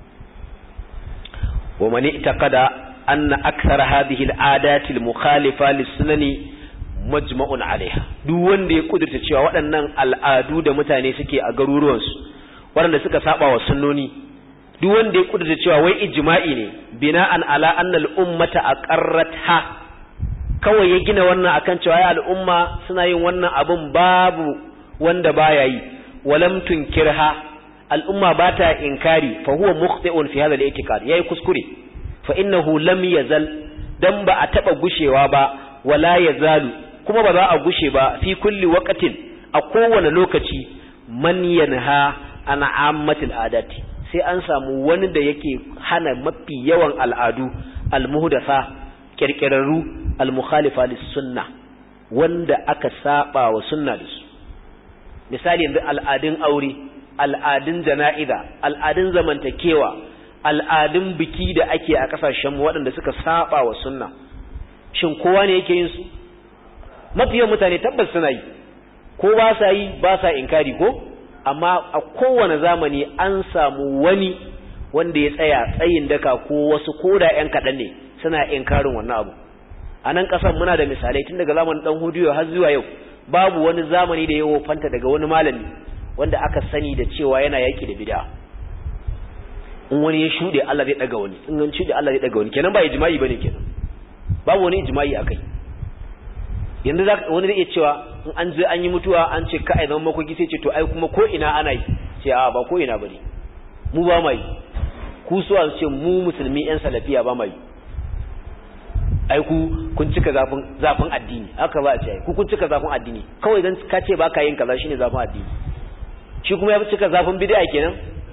S1: wa man i'taqada anna akthar hadhihi al'adati al-mukhalifa lis-sunani majma'un 'alayha, duk wanda ya kudurta cewa waɗannan al'adu da mutane suke a garuruwansu waɗanda suka saba wa sunnoni, duk wanda ya kudurta cewa wai ijma'i ne bina'an ala anna al-ummata aqarratha, kawai ya gina wannan akan cewa ya al'umma suna yin wannan abun babu wanda baya yi, walam tunkirha, al'umma ba ta inkari, fa huwa mukhti'un fi hadha al-i'tiqad, yayi kuskure. fa innahu lam yazal, dan ba a taba gushewa ba, wala yazalu, kuma ba za a gushe ba, fi kulli waqtin, a kowane lokaci, man yanha an ammatil adati, sai an samu wani da yake hana mafi yawan al'adu al-muhdatha, kirkirarru, al-mukhalifa lis-sunna, wanda aka saba wa sunna da su. misali yanzu al'adun aure, al'adun jana'iza, al'adun zamantakewa, al'adun biki da ake a kasashen mu waɗanda suka saba wa sunna, shin kowa ne yake yin su? mafi yawan mutane tabbas suna yi, ko ba sa yi ba sa inkari ko, amma a kowane zamani an samu wani wanda ya tsaya tsayin daka, ko wasu koda ƴan kaɗan ne suna inkarin wannan abu. a nan ƙasar muna da misalai tun daga zamanin ɗan hudiyo har zuwa yau, babu wani zamani da ya wofanta daga wani malami wanda aka sani da cewa yana yaki da bid'a. in wani ya shuɗe Allah zai ɗaga wani, in an shuɗe Allah zai ɗaga wani, kenan ba ijma'i bane kenan, babu wani ijma'i akai. yanzu wani zai iya cewa in an je an yi mutuwa an ce ka ai zama makoki, sai ce to ai kuma ko ina ana yi, ce a ba ko ina bane, mu ba mai, ku so an ce mu musulmi yan salafiya ba mai, ai ku kun cika zafin zafin addini, haka ba a ce ai ku kun cika zafin addini, kawai dan ka ce baka yin kaza shine zafin addini, shi kuma ya cika zafin bid'a kenan.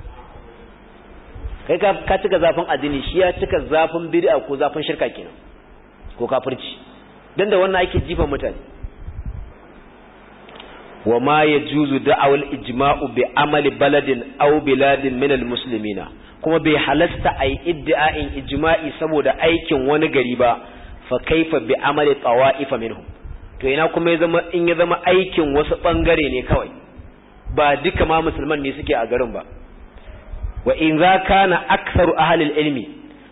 S1: kai ka ka cika zafin addini, shi ya cika zafin bid'a ko zafin shirka kenan ko kafirci, dan da wannan ake jifan mutane. wa ma yajuzu da'awul ijma'u bi amali baladin aw biladin min almuslimina, kuma bai halasta ai iddia'in ijma'i saboda aikin wani gari ba, fa kaifa bi amali tawa'ifa minhum, to ina kuma ya zama in ya zama aikin wasu bangare ne kawai, ba duka ma musulman ne suke a garin ba. wa in za kana aktharu ahli ilmi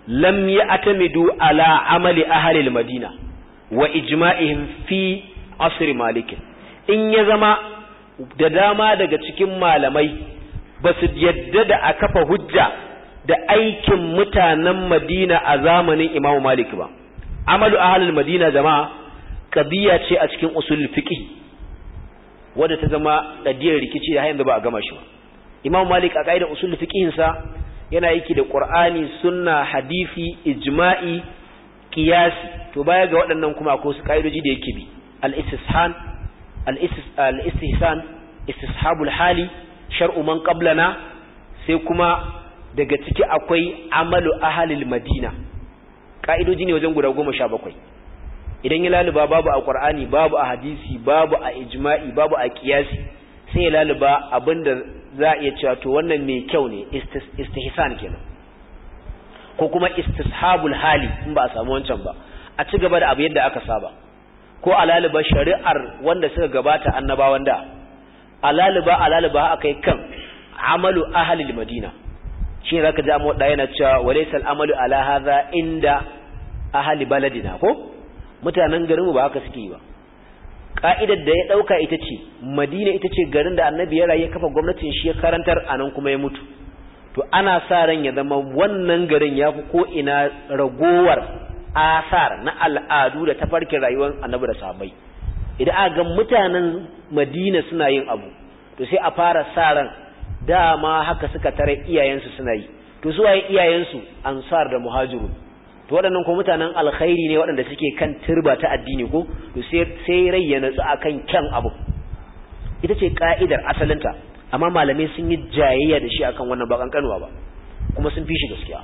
S1: lam ya'tamidu ala amali ahli al-madina wa ijma'ihim fi asr malik in ya zama da dama daga cikin malamai ba su yadda da a kafa hujja da aikin mutanen Madina a zamanin Imam Malik ba. Amalu ahlul Madina jama'a qadiya ce a cikin usul fiqh wanda ta zama qadiyar rikici da yanzu ba a gama shi ba. Imam Malik a kaidar usul fiqhin sa yana yake da Qur'ani, sunna, hadisi, ijma'i, qiyasi. To baya ga waɗannan kuma akwai su kaidoji da yake bi. Al-istihsan, al-istihsan, istishabul hali, shar'u man qablana, sai kuma daga ciki akwai amalu ahalil madina. Ka'idoji ne wajen guda goma sha bakwai. Idan ya laluba babu a Qur'ani, babu a hadisi, babu a ijma'i, babu a qiyasi, sai ya laluba abinda za a iya cewa to wannan mai kyau ne, istihsan kenan. Ko kuma istishabul hali in ba a samu wancan ba. A ci gaba da abu yadda aka saba. Ko a laluba shari'ar wanda suka gabata annabawan da. A laluba a laluba akai kan amalu ahalil madina. Shi ne zaka ji amma da yana cewa walaysa al-amalu ala hadha inda ahli baladina ko mutanen garin mu ba haka suke yi ba. Ka'idar da ya dauka ita ce Madina ita ce garin da Annabi ya rayu kafa gwamnatin shi ya karantar anan kuma ya mutu. To ana sa ran ya zama wannan garin ya fi ko ina ragowar asar na al'adu da tafarkin rayuwar Annabi da sahabbai. Idan aka ga mutanen Madina suna yin abu to sai a fara sa ran dama haka suka tare iyayensu suna yi. To su waye iyayensu? Ansar da Muhajirun. To waɗannan ko mutanen alkhairi ne waɗanda suke kan turba ta addini ko to sai sai rai ya natsu akan kyan abu. Ita ce ka'idar asalinta, amma malamai sun yi jayayya da shi akan wannan ba kankanuwa ba, kuma sun fi shi gaskiya.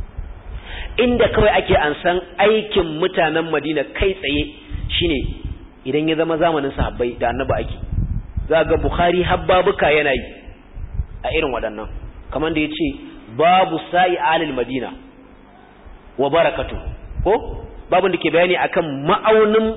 S1: Inda kawai ake ansan aikin mutanen Madina kai tsaye shine idan ya zama zamanin sahabbai da annabi ake. Za ga Bukhari habbabuka yana yi a irin waɗannan, kamar da ya ce babu sa'i alil madina wa barakatu ko babin da ke bayani akan ma'aunin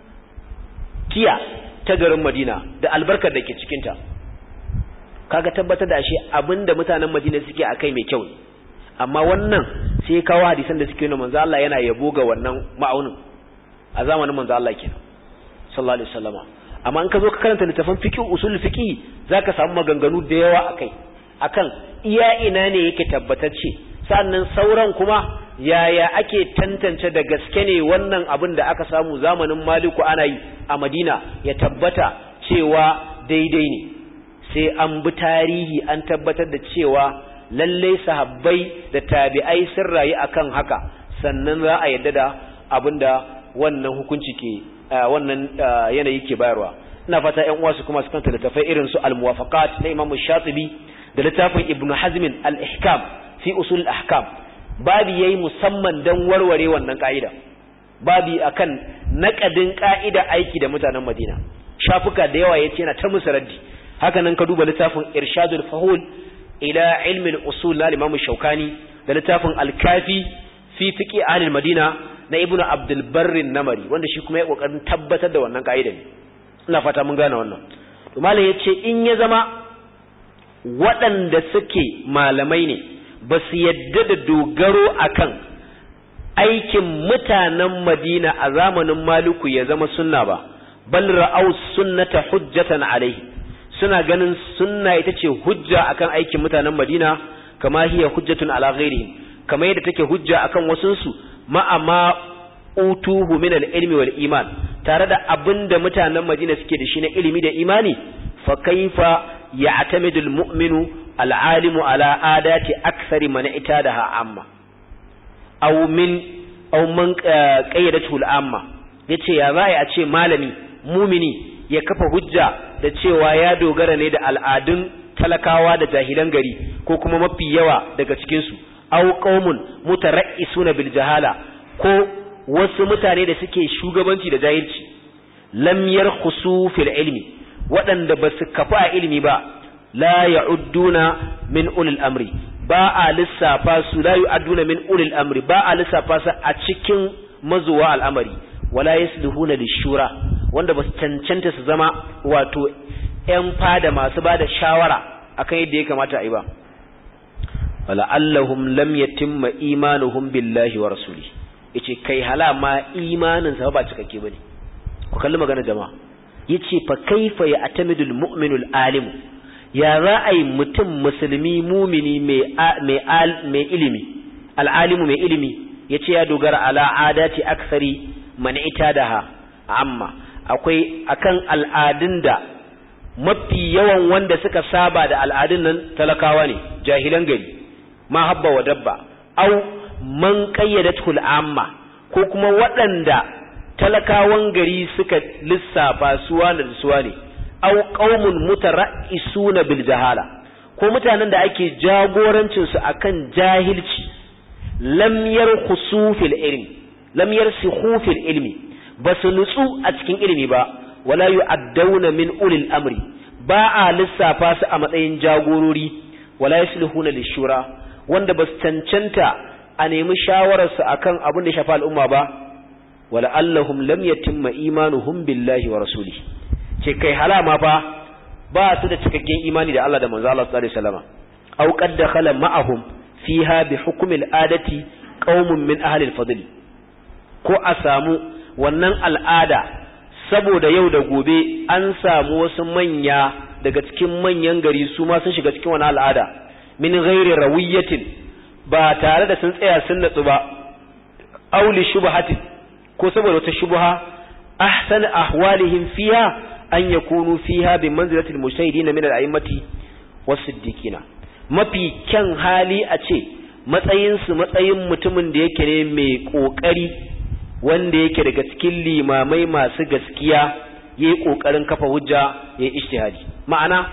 S1: tiya ta garin Madina da albarkar da ke cikinta. Kaga tabbatar da shi abinda mutanen Madina suke akai mai kyau, amma wannan sai kawo hadisan da suke nuna manzo Allah yana yabo ga wannan ma'aunin a zamanin manzo Allah kenan sallallahu alaihi wasallama. Amma in ka zo ka karanta littafin fiqh usul fiqh zaka samu maganganu da yawa akai akan iya ina ne yake tabbatacce, sannan sauran kuma yaya ake tantance da gaske ne wannan abin da aka samu zamanin Maliku ana yi a Madina ya tabbata cewa daidai ne. Sai an bi tarihi an tabbatar da cewa lalle sahabbai da tabi'ai sun rayu akan haka, sannan za a yadda da abinda wannan hukunci ke wannan yanayi ke bayarwa. Ina fata ƴan uwa su kuma su kanta littafai irin su al-muwafaqat na Imam Shatibi da littafin Ibn Hazm al-Ihkam fi usul al-ahkam. Babi yayi musamman dan warware wannan ka'ida. Babi akan naqadin ka'ida aiki da mutanen Madina. Shafuka da yawa yace yana ta musu raddi. Haka nan ka duba littafin Irshadul Fuhul ila ilmi al-usul na Imam Shawkani da littafin Al-Kafi fi fiqh ahli al-Madina na Ibn Abdul Barr an-Namari wanda shi kuma ya kokarin tabbatar da wannan ka'ida ne. Ina fata mun gane wannan. To malam yace in ya zama waɗanda suke malamai ne ba su yadda da dogaro akan aikin mutanen Madina a zamanin Maliku ya zama sunna ba, bal ra'aw sunnata hujjatan alaihi, suna ganin sunna ita ce hujja akan aikin mutanen Madina, kama hiya hujjatun ala ghairihim, kama yadda take hujja akan wasunsu, ma'a ma utuhu min al-ilmi wal iman, tare da abinda mutanen Madina suke da shi na ilimi da imani. Fa kaifa ya'tamidu al-mu'minu al-alimu ala adati akthari man itadaha amma aw min aw man qayyadatu al-amma. Yace ya za a ce malami mumini ya kafa hujja da cewa ya dogara ne da al'adun talakawa da jahilan gari ko kuma mafi yawa daga cikin su, aw qaumun mutara'isuna bil jahala, ko wasu mutane da suke shugabanci da jahilci, lam yarkhusu fil ilmi, waɗanda ba su kafa a ilimi ba, la ya'udduna min ulil amri, ba a lissafa su, la yu'adduna min ulil amri, ba a lissafa su a cikin mazuwa al'amari, wala yasluhuna lishura, wanda ba su cancanta su zama wato ƴan fada masu ba da shawara akan yadda ya kamata a yi ba. wala'allahum lam yatimma imanuhum billahi wa rasuli yace kai hala ma imanin sa ba cikakke bane ku kalli magana jama'a yace fa kaifa ya atamidul mu'minul alim ya ra'ayi mutum musulmi mumini mai mai mai ilimi al'alimu mai ilimi yace ya dogara ala adati aksari man itadaha amma akwai akan al'adun da mafi yawan wanda suka saba da al'adun nan talakawa ne jahilan gari ma habba wa dabba au man qayyadatul amma ko kuma waɗanda talakawan gari suka lissafa suwa da suwa ne au qaumun mutara'isuna bil jahala ko mutanen da ake jagorancin su akan jahilci lam yarkhusu fil ilmi lam yarsikhu fil ilmi basu nutsu a cikin ilimi ba wala yu'addawna min ulil amri ba a lissafa su a matsayin jagorori wala yasluhuna lishura wanda basu cancanta a nemi shawarar su akan abin da ya shafi al'umma ba wala allahum lam yatimma imanuhum billahi wa rasulihi ce kai halama fa ba su da cikakken imani da Allah da manzo Allah sallallahu alaihi wasallam aw qad dakhala ma'ahum fiha bi hukmi al'adati qaumun min ahli al-fadl ko a samu wannan al'ada saboda yau da gobe an samu wasu manya daga cikin manyan gari su ma sun shiga cikin wannan al'ada min ghairi rawiyatin ba tare da sun tsaya sun natsu ba aw li shubhatin ko saboda wata shubha ahsan ahwalihim fiha an yakunu fiha bi manzilatil mushahidin min al-a'immati was-siddiqina mafi kyan hali a ce matsayin su matsayin mutumin da yake ne mai kokari wanda yake daga cikin limamai masu gaskiya yayi kokarin kafa hujja yayi ijtihadi ma'ana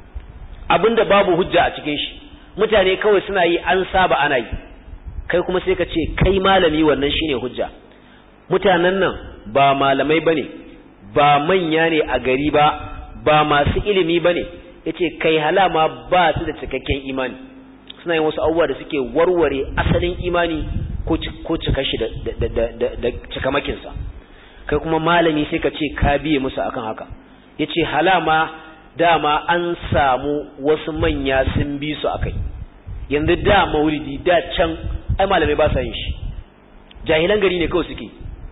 S1: abinda babu hujja a cikin shi mutane kawai suna yi an saba ana yi kai kuma sai ka ce kai malami wannan shine hujja mutanen nan ba malamai bane ba manya ne a gari ba ba masu ilimi bane yace kai halama ba su da cikakken imani suna yin wasu abubuwa da suke warware asalin imani ko ko cika shi da da da da cikamakin sa kai kuma malami sai ka ce ka biye musu akan haka yace halama dama an samu wasu manya sun bi su akai yanzu da maulidi da can ai malamai ba sa yin shi jahilan gari ne kawai suke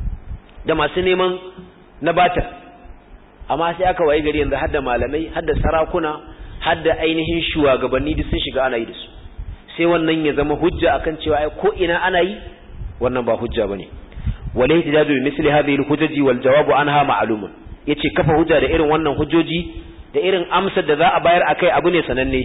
S1: da masu neman na bata amma sai aka waye gari yanzu hadda malamai hadda sarakuna hadda ainihin shugabanni duk sun shiga ana yi da su sai wannan ya zama hujja akan cewa ai ko ina ana yi wannan ba hujja bane walai tijadu bi misli hadhihi alhujaji wal jawabu anha ma'lumun yace kafa hujja da irin wannan hujjoji da irin amsar da za a bayar akai abu ne sananne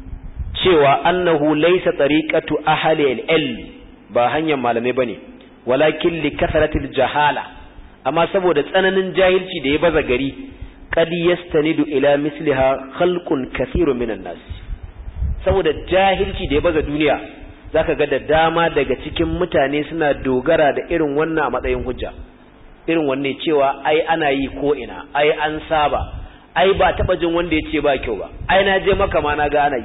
S1: cewa annahu laysa tariqatu ahli al-ilm ba hanyar malamai bane walakin li kasratil jahala amma saboda tsananin jahilci da ya baza gari qad yastanidu ila misliha khalqun kathirun minan nas saboda jahilci da ya baza duniya zaka ga da dama daga cikin mutane suna dogara da irin wannan a matsayin hujja irin wanne cewa ai ana yi ko ina ai an saba ai ba taba jin wanda yace ba kyau ba ai na je maka ma na ga ana yi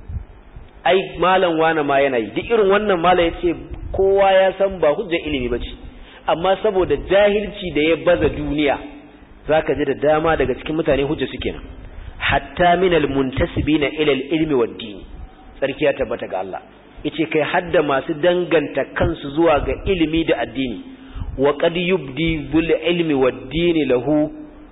S1: ai malam wani ma yana yi duk irin wannan malam yace kowa ya san ba hujja ilimi bace amma saboda jahilci da ya baza duniya zaka ji da dama daga cikin mutane hujja suke nan hatta minal muntasibina ila al-ilmi wad-din sarki ya tabbata ga Allah yace kai hadda masu danganta kansu zuwa ga ilimi da addini wa qad yubdi bil ilmi wad-din lahu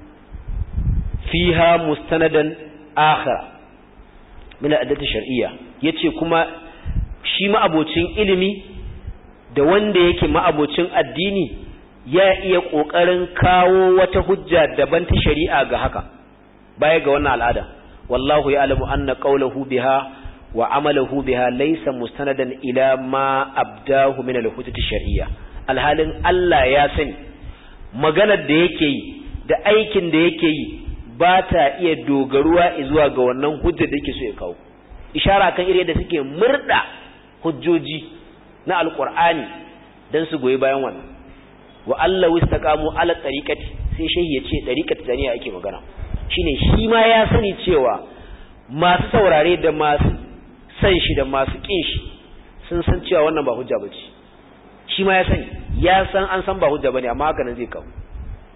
S1: fiha mustanadan akhar min al-adati shar'iyya yace kuma shi ma abocin ilimi da wanda yake ma'abocin addini ya iya kokarin kawo wata hujja daban ta shari'a ga haka baya ga wannan al'ada wallahu ya'lamu anna qawluhu biha wa amaluhu biha laysa mustanadan ila ma abdahu min al-hujjati shar'iyya alhalin Allah ya sani maganar da yake yi da aikin da yake yi ba ta iya dogaruwa zuwa ga wannan hujjar da yake so ya kawo ishara kan irin da suke murda hujjoji na alqur'ani dan su goyi bayan wannan wa allahu istaqamu ala tariqati sai shehi yace tariqat taniya ake magana shine shi ma ya sani cewa masu saurare da masu san shi da masu kin shi sun san cewa wannan ba hujja bace shi ma ya sani ya san an san ba hujja bane amma haka nan zai kawo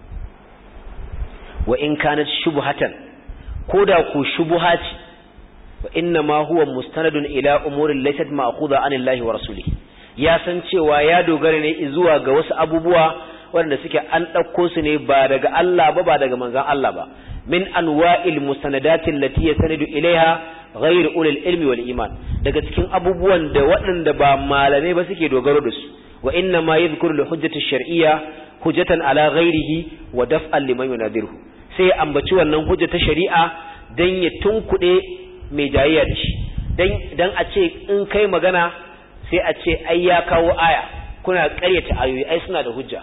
S1: wa in kanat shubhatan koda ko shubha ce wa inna ma huwa mustanadun ila umurin laysat ma'khudha anillahi wa rasulihi ya san cewa ya dogara ne zuwa ga wasu abubuwa wanda suke an dauko su ne ba daga Allah ba ba daga manzon Allah ba min anwa'il mustanadati allati yasnadu ilaiha ghayr ulil ilmi wal iman daga cikin abubuwan da waɗanda ba malamai ba suke dogaro da su wa inna ma yadhkuru li hujjati shar'iyya hujjatan ala ghayrihi wa daf'an liman yunadiruhu sai ambaci wannan hujja ta shari'a dan ya tunkuɗe mai jayayya da shi dan dan a ce in kai magana sai a ce ai ya kawo aya kuna ƙaryata ayoyi ai suna da hujja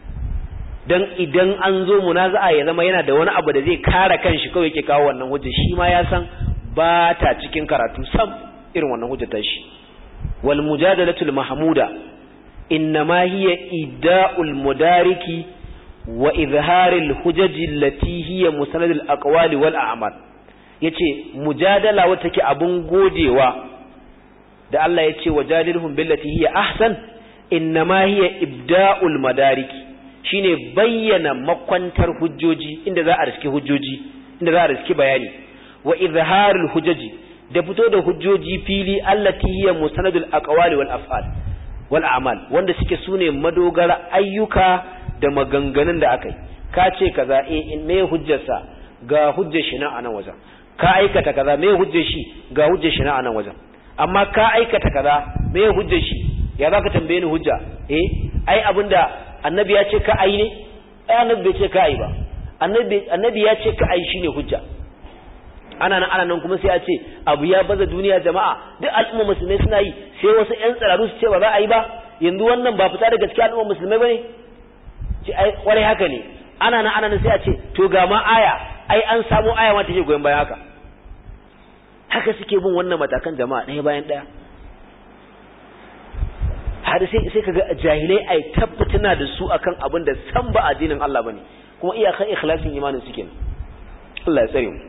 S1: dan idan an zo munaza'a ya zama yana da wani abu da zai kare kanshi kawai yake kawo wannan hujja shi ma ya san ba ta cikin karatu sam irin wannan hujja ta shi wal mujadalatul mahmuda innama hiya ida'ul mudariki wa izharil hujaji allati hiya musanadul aqwali wal a'mal yace mujadala wata take abun godewa da Allah yace wajadilhum billati hiya ahsan innama hiya ibda'ul madariki shine bayyana makwantar hujjoji inda za a riski hujjoji inda za a riski bayani wa izharul hujaji da fito da hujjoji fili allati hiya musanadul aqwali wal af'al wal a'mal wanda suke sune madogara ayyuka da maganganun da akai ka ce kaza eh me hujjarsa ga hujjar shi nan anan wajen ka aikata kaza me hujjar shi ga hujjar shi nan anan wajen amma ka aikata kaza me hujjar shi ya zaka tambaye ni hujja eh ai abinda annabi ya ce ka ai ne ai annabi bai ce ka ai ba annabi annabi ya ce ka ai shine hujja ana nan ana nan kuma sai a ce abu ya baza duniya jama'a duk al'umma musulmai suna yi sai wasu ƴan tsararu su ce ba za a yi ba yanzu wannan ba fita daga cikin al'umma musulmai bane ce ai kwarai haka ne ana nan ana nan sai a ce to ga ma aya ai an samu aya ma take goyen bayan haka haka suke bin wannan matakan jama'a ɗaya bayan ɗaya har sai sai kaga jahilai ai tabbatuna da su akan abin da san ba addinin Allah bane kuma iyakan ikhlasin imanin su kenan Allah ya tsare mu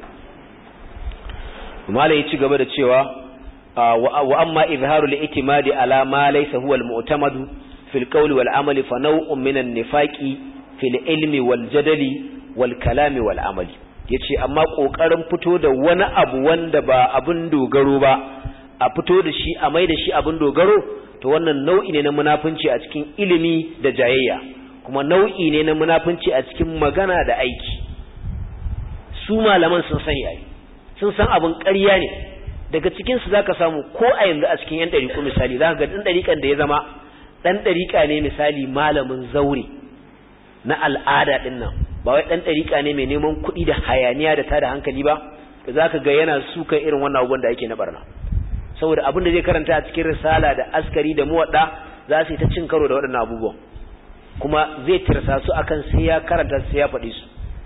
S1: mala ya ci gaba da cewa wa amma izharul i'timadi ala ma laysa huwa al-mu'tamadu fil qawli wal amali fa naw'un min an-nifaqi fil ilmi wal jadali wal kalami wal amali yace amma kokarin fito da wani abu wanda ba abun dogaro ba a fito da shi a mai da shi abun dogaro to wannan nau'i ne na munafunci a cikin ilimi da jayayya kuma nau'i ne na munafunci a cikin magana da aiki su malaman sun sani ai sun san abin ƙarya ne daga cikinsu za ka samu ko a yanzu a cikin yan ɗariƙo misali za ka ga ɗan ɗariƙan da ya zama ɗan ɗariƙa ne misali malamin zaure na al'ada ɗin nan ba wai ɗan ɗariƙa ne mai neman kuɗi da hayaniya da tada hankali ba da za ka ga yana sukan irin wannan abubuwan da ake na barna saboda abin da zai karanta a cikin risala da askari da muwaɗa za su yi ta cin karo da waɗannan abubuwan kuma zai tirsa su akan sai ya karanta sai ya faɗi su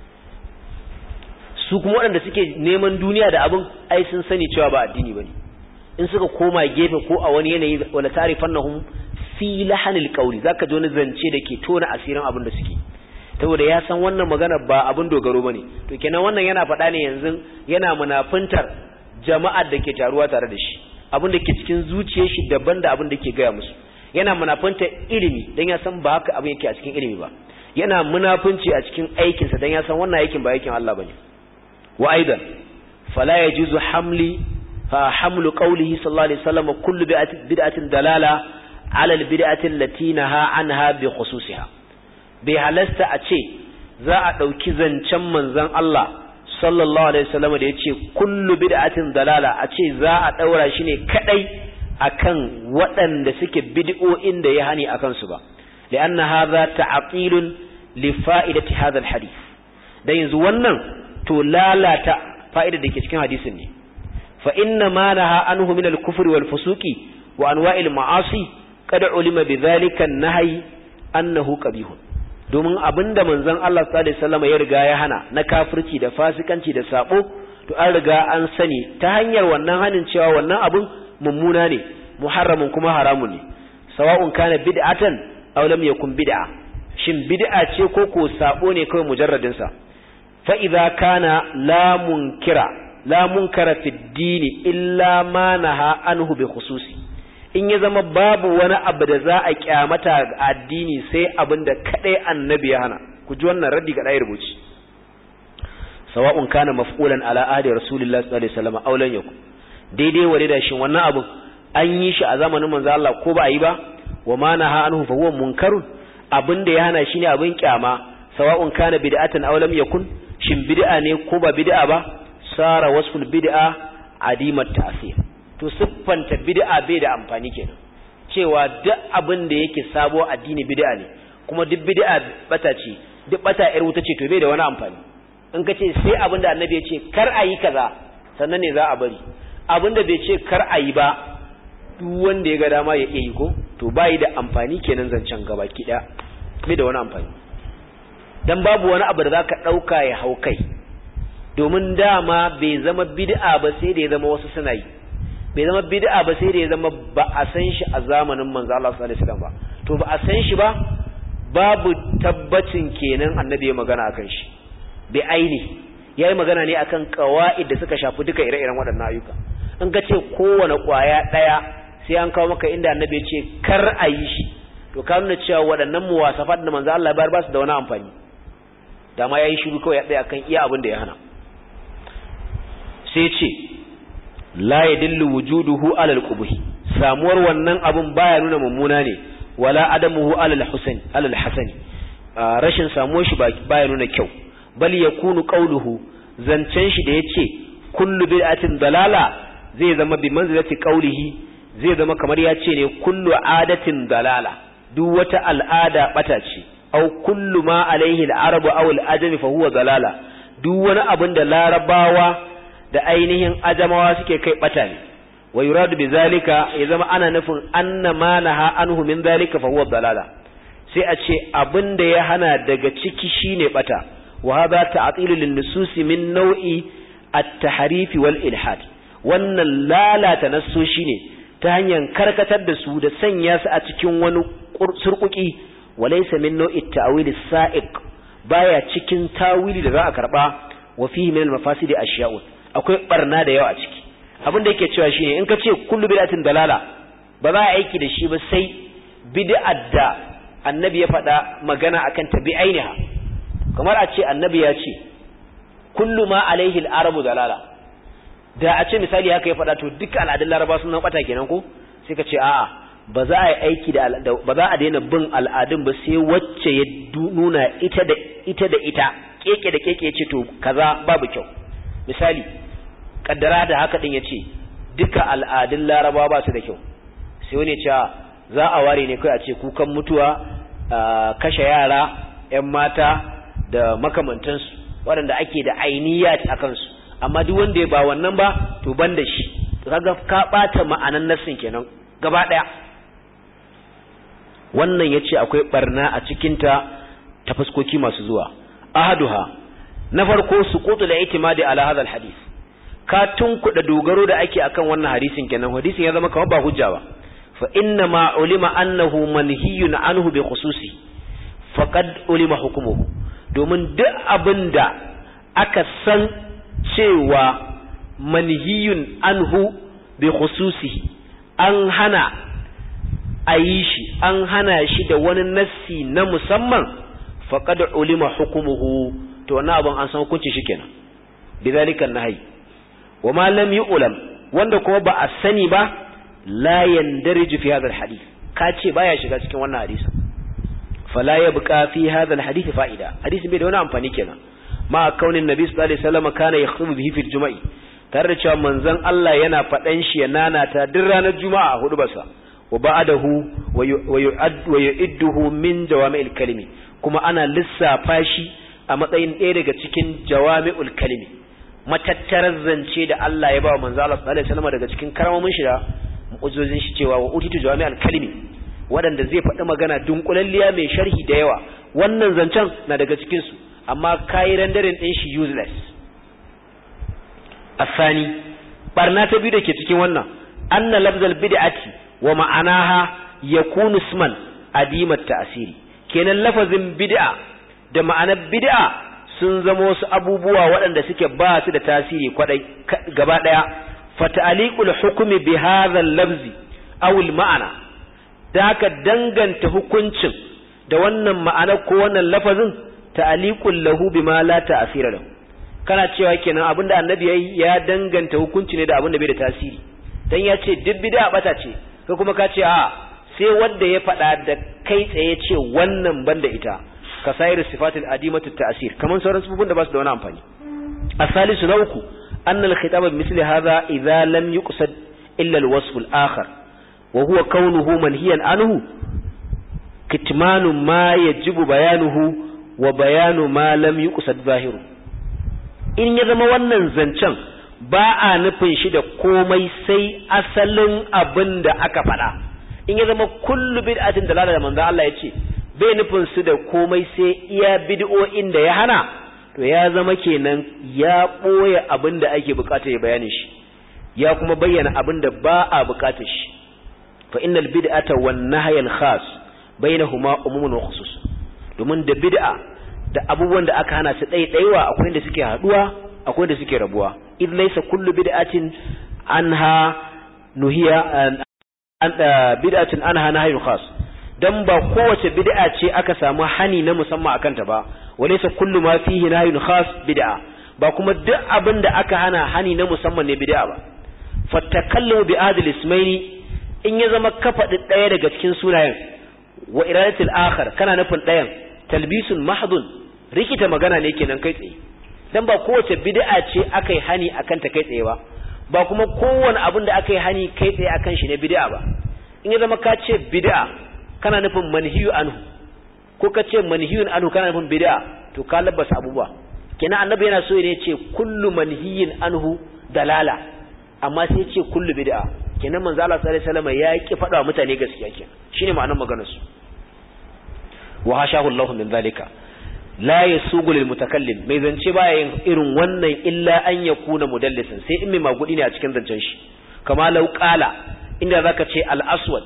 S1: su kuma waɗanda suke neman duniya da abin ai sun sani cewa ba addini bane in suka koma gefe ko a wani yanayi wala tarifannahum fi lahanil qawli zaka ji wani zance da ke tona asirin abin da suke saboda ya san wannan magana ba abin dogaro bane to kenan wannan yana faɗa ne yanzu yana munafuntar jama'ar da ke taruwa tare da shi abin da ke cikin zuciyar shi daban da abin da ke gaya musu yana munafuntar ilimi dan ya san ba haka abin yake a cikin ilimi ba yana munafunci a cikin aikinsa dan ya san wannan aikin ba aikin Allah bane وأيضا فلا يجوز حمل حمل قوله صلى الله عليه وسلم كل بدعة دلالة على البدعة التي نهى عنها بخصوصها بهلست أتي ذا أدوكي زنچم منزن الله صلى الله عليه وسلم da yace kullu bid'atin dalala ace za a daura shi ne kadai akan waɗanda suke bid'o'in da ya hani akan su ba lianna hadha ta'tilun li fa'idati hadha alhadith dan yanzu wannan to lalata fa'ida da ke cikin hadisin ne fa inna ma naha anhu min al-kufri wal fusuqi wa anwa'il ma'asi qad ulima bidhalika an-nahy annahu qabihun domin abinda manzon Allah sallallahu alaihi wasallam ya riga ya hana na kafirci da fasikanci da sabo to an riga an sani ta hanyar wannan hanin cewa wannan abun mummuna ne muharramun kuma haramun ne sawa'un kana bid'atan aw lam yakun bid'a shin bid'a ce ko ko sabo ne kawai mujarradin sa فإذا كان لا منكر لا منكر في الدين إلا ما نهى عنه بخصوصي in ya zama babu wani abu da za a kyamata a addini sai abin da kadai annabi ya hana ku ji wannan raddi ga dai rubuci sawa'un kana maf'ulan ala ahdi rasulillahi sallallahu alaihi wasallam aw lan yakun daidai wa da shin wannan abun an yi shi a zamanin manzo Allah ko ba a yi ba wa ma naha anhu fa huwa munkarun abinda ya hana shi ne abin kyama sawa'un kana bid'atan aw lam yakun shin bid'a ne ko ba bid'a ba sara wasful bid'a adimat ta'sir to siffanta bid'a bai da amfani kenan cewa duk abin da yake sabo addini bid'a ne kuma duk bid'a bata ce duk bata yar wuta ce to bai da wani amfani in ka ce sai abin da annabi ya ce kar a yi kaza sannan ne za a bari abin da bai ce kar a yi ba duk wanda ya ga dama ya iya yi ko to bai da amfani kenan zancen gaba ki da bai da wani amfani dan babu wani abu da zaka dauka ya hau kai domin dama bai zama bid'a ba sai da ya zama wasu suna yi bai zama bid'a ba sai da ya zama ba a san shi a zamanin manzo Allah sallallahu alaihi wasallam ba to ba a san shi ba babu tabbacin kenan annabi ya magana akan shi bi aini yayi magana ne akan qawaid da suka shafi duka ire-iren waɗannan ayyuka in ka ce kowane kwaya daya sai an kawo maka inda annabi ya ce kar a yi shi to ka nuna cewa waɗannan muwasafat da manzo Allah ya bayar ba su da wani amfani da ma yayi shiru kawai ya tsaya akan iya abin da ya hana sai ce la yadillu wujuduhu ala al-qubhi samuwar wannan abun baya nuna mummuna ne wala adamuhu ala al-husain ala al-hasan rashin samuwar shi baya nuna kyau bal yakunu qawluhu zancen shi da yace kullu bid'atin dalala zai zama bi manzilati qawlihi zai zama kamar yace ne kullu adatin dalala duk wata al'ada bata ce aw kullu ma alaihi al-arabu aw al-ajami fa huwa dalala duk wani abin da larabawa da ainihin ajamawa suke kai bata ne wa yuradu bizalika ya zama ana nufin anna ma naha anhu min zalika fa huwa dalala sai a ce abinda ya hana daga ciki shine bata wa hadha ta'tilu lin nususi min naw'i at-tahrif wal ilhad wannan lalata nasso shine ta hanyar karkatar da su da sanya su a cikin wani surkuki walaysa min naw'i at-ta'wil as-sa'iq baya cikin tawili da za a karba wa fihi min al-mafasid ashya'u akwai barna da yawa a ciki abin da yake cewa shine in ka ce kullu bid'atin dalala ba za a aiki da shi ba sai bid'ar da annabi ya faɗa magana akan tabi'ainiha kamar a ce annabi ya ce kullu ma alaihi al-arabu dalala da a ce misali haka ya faɗa to duka al'adun laraba sun bata kenan ko sai ka ce a'a ba za a yi aiki da ba za a daina bin al'adun ba sai wacce ya nuna ita da ita da ita keke da keke ya ce to kaza babu kyau misali kaddara da haka din yace duka al'adun Laraba ba su da kyau sai wani ya ce za a ware ne kai a ce kukan mutuwa kashe yara ƴan mata da makamantansu waɗanda ake da ainiyat a kansu amma duk wanda ya ba wannan ba to ban da shi kaga ka bata ma'anan nassin kenan gaba daya wannan yace akwai barna a cikin ta ta fuskoki masu zuwa ahaduha na farko suqutul i'timadi ala hadha alhadith ka tunkuda dogaro da ake akan wannan hadisin kenan hadisin ya zama kamar ba hujja ba fa inna ma ulima annahu manhiyun anhu bi khususi faqad ulima hukmuhu domin duk abinda aka san cewa manhiyun anhu bi khususi an hana ayi shi an hana shi da wani nassi na musamman faqad ulima hukmuhu to wannan abin an san hukunci shi kenan bidhalika nahi wama lam yu'lam wanda kuma ba a sani ba la yandariju fi hadha alhadith kace baya shiga cikin wannan hadisi fala yabqa fi hadha alhadith fa'ida hadisi bai da wani amfani kenan ma kaunin nabi sallallahu alaihi wasallam kana yakhutubu bihi fil juma'i tare da cewa manzon Allah yana fadan shi ya nanata duk ranar juma'a hudu basa wa ba'dahu wa yu'ad wa yu'idduhu min jawami'il kalimi kuma ana lissafa shi a matsayin ɗaya daga cikin jawami'ul kalimi matattarar zance da Allah ya ba wa manzo Allah sallallahu alaihi wasallam daga cikin karamomin shi da mu'jizojin shi cewa wa utitu jawami'ul kalimi wadanda zai faɗi magana dunkulalliya mai sharhi da yawa wannan zancen na daga cikin su amma kai rendering din shi useless asani barna ta biyu dake cikin wannan anna lafzal bid'ati wa ma'anaha yakunu isman adimat ta'siri kenan lafazin bid'a da ma'anar bid'a sun zama wasu abubuwa waɗanda suke ba su da tasiri kwadai gaba daya fata'aliqul hukmi bi hadha al-lafzi aw al-ma'ana da haka danganta hukuncin da wannan ma'ana ko wannan lafazin ta'aliqul lahu bima la ta'sira lahu kana cewa kenan abinda annabi yayi ya danganta hukunci ne da abinda bai da tasiri dan ya ce duk bid'a bata ce kai kuma ka ce a sai wanda ya faɗa da kai tsaye ce wannan banda ita ka sayar sifatul adimatu ta'sir kaman sauran sifofin da ba su da wani amfani asalisu na uku anna al-khitaba bi misli hadha idha lam yuqsad illa al-wasf al-akhar wa huwa kaunuhu manhiyan anhu kitmanu ma yajibu bayanuhu wa bayanu ma lam yuqsad zahiru. In ya zama wannan zancen ba a nufin shi da komai sai asalin abin da aka faɗa, in ya zama kullu bid'atin dalala da manzo Allah ya ce bai nufin su da komai sai iya bid'o'in da ya hana, to ya zama kenan ya ɓoye abin da ake bukata ya bayani shi, ya kuma bayyana abin da ba a bukatar shi. Fa innal bid'ata wan nahy al khas bainahuma umumun wa khusus. Domin da bid'a da abubuwan da aka hana su ɗaiɗaiwa akwai inda suke haduwa akwai inda suke rabuwa. Idh laysa kullu bid'atin anha nuhiya an bid'atin anha nahyun khas. Dan ba kowace bid'a ce aka samu hani na musamman akan ta ba. Walaysa kullu ma fihi nahyun khas bid'a. Ba kuma duk abin da aka hana hani na musamman ne bid'a ba. Fattakallamu bi adil ismaini, in ya zama ka faɗi ɗaya daga cikin sunayen wa iradatul akhar kana nufin ɗayan, talbisun mahdun, rikita magana ne kenan kai tsaye. Dan ba kowace bid'a ce aka yi hani akan ta kai tsaye ba, ba kuma kowane abin da aka yi hani kai tsaye akan shi ne bid'a ba. In ya zama ka ce bid'a kana nufin manhiyu anhu, ko ka ce manhiyun anhu kana nufin bid'a, to ka labbasa abubuwa. Kenan annabi yana so ne ce kullu manhiyin anhu dalala, amma sai ce kullu bid'a. Kenan manzo Allah sallallahu alaihi wasallam ya ki faɗa wa mutane gaskiya kenan, shine ma'anar maganar su. Wa hashahu Allah min zalika la yasugu lil mutakallim, mai zance baya yin irin wannan illa an yakuna mudallisan, sai in mai magudi ne a cikin zancen shi. Kama law qala, inda zaka ce al aswad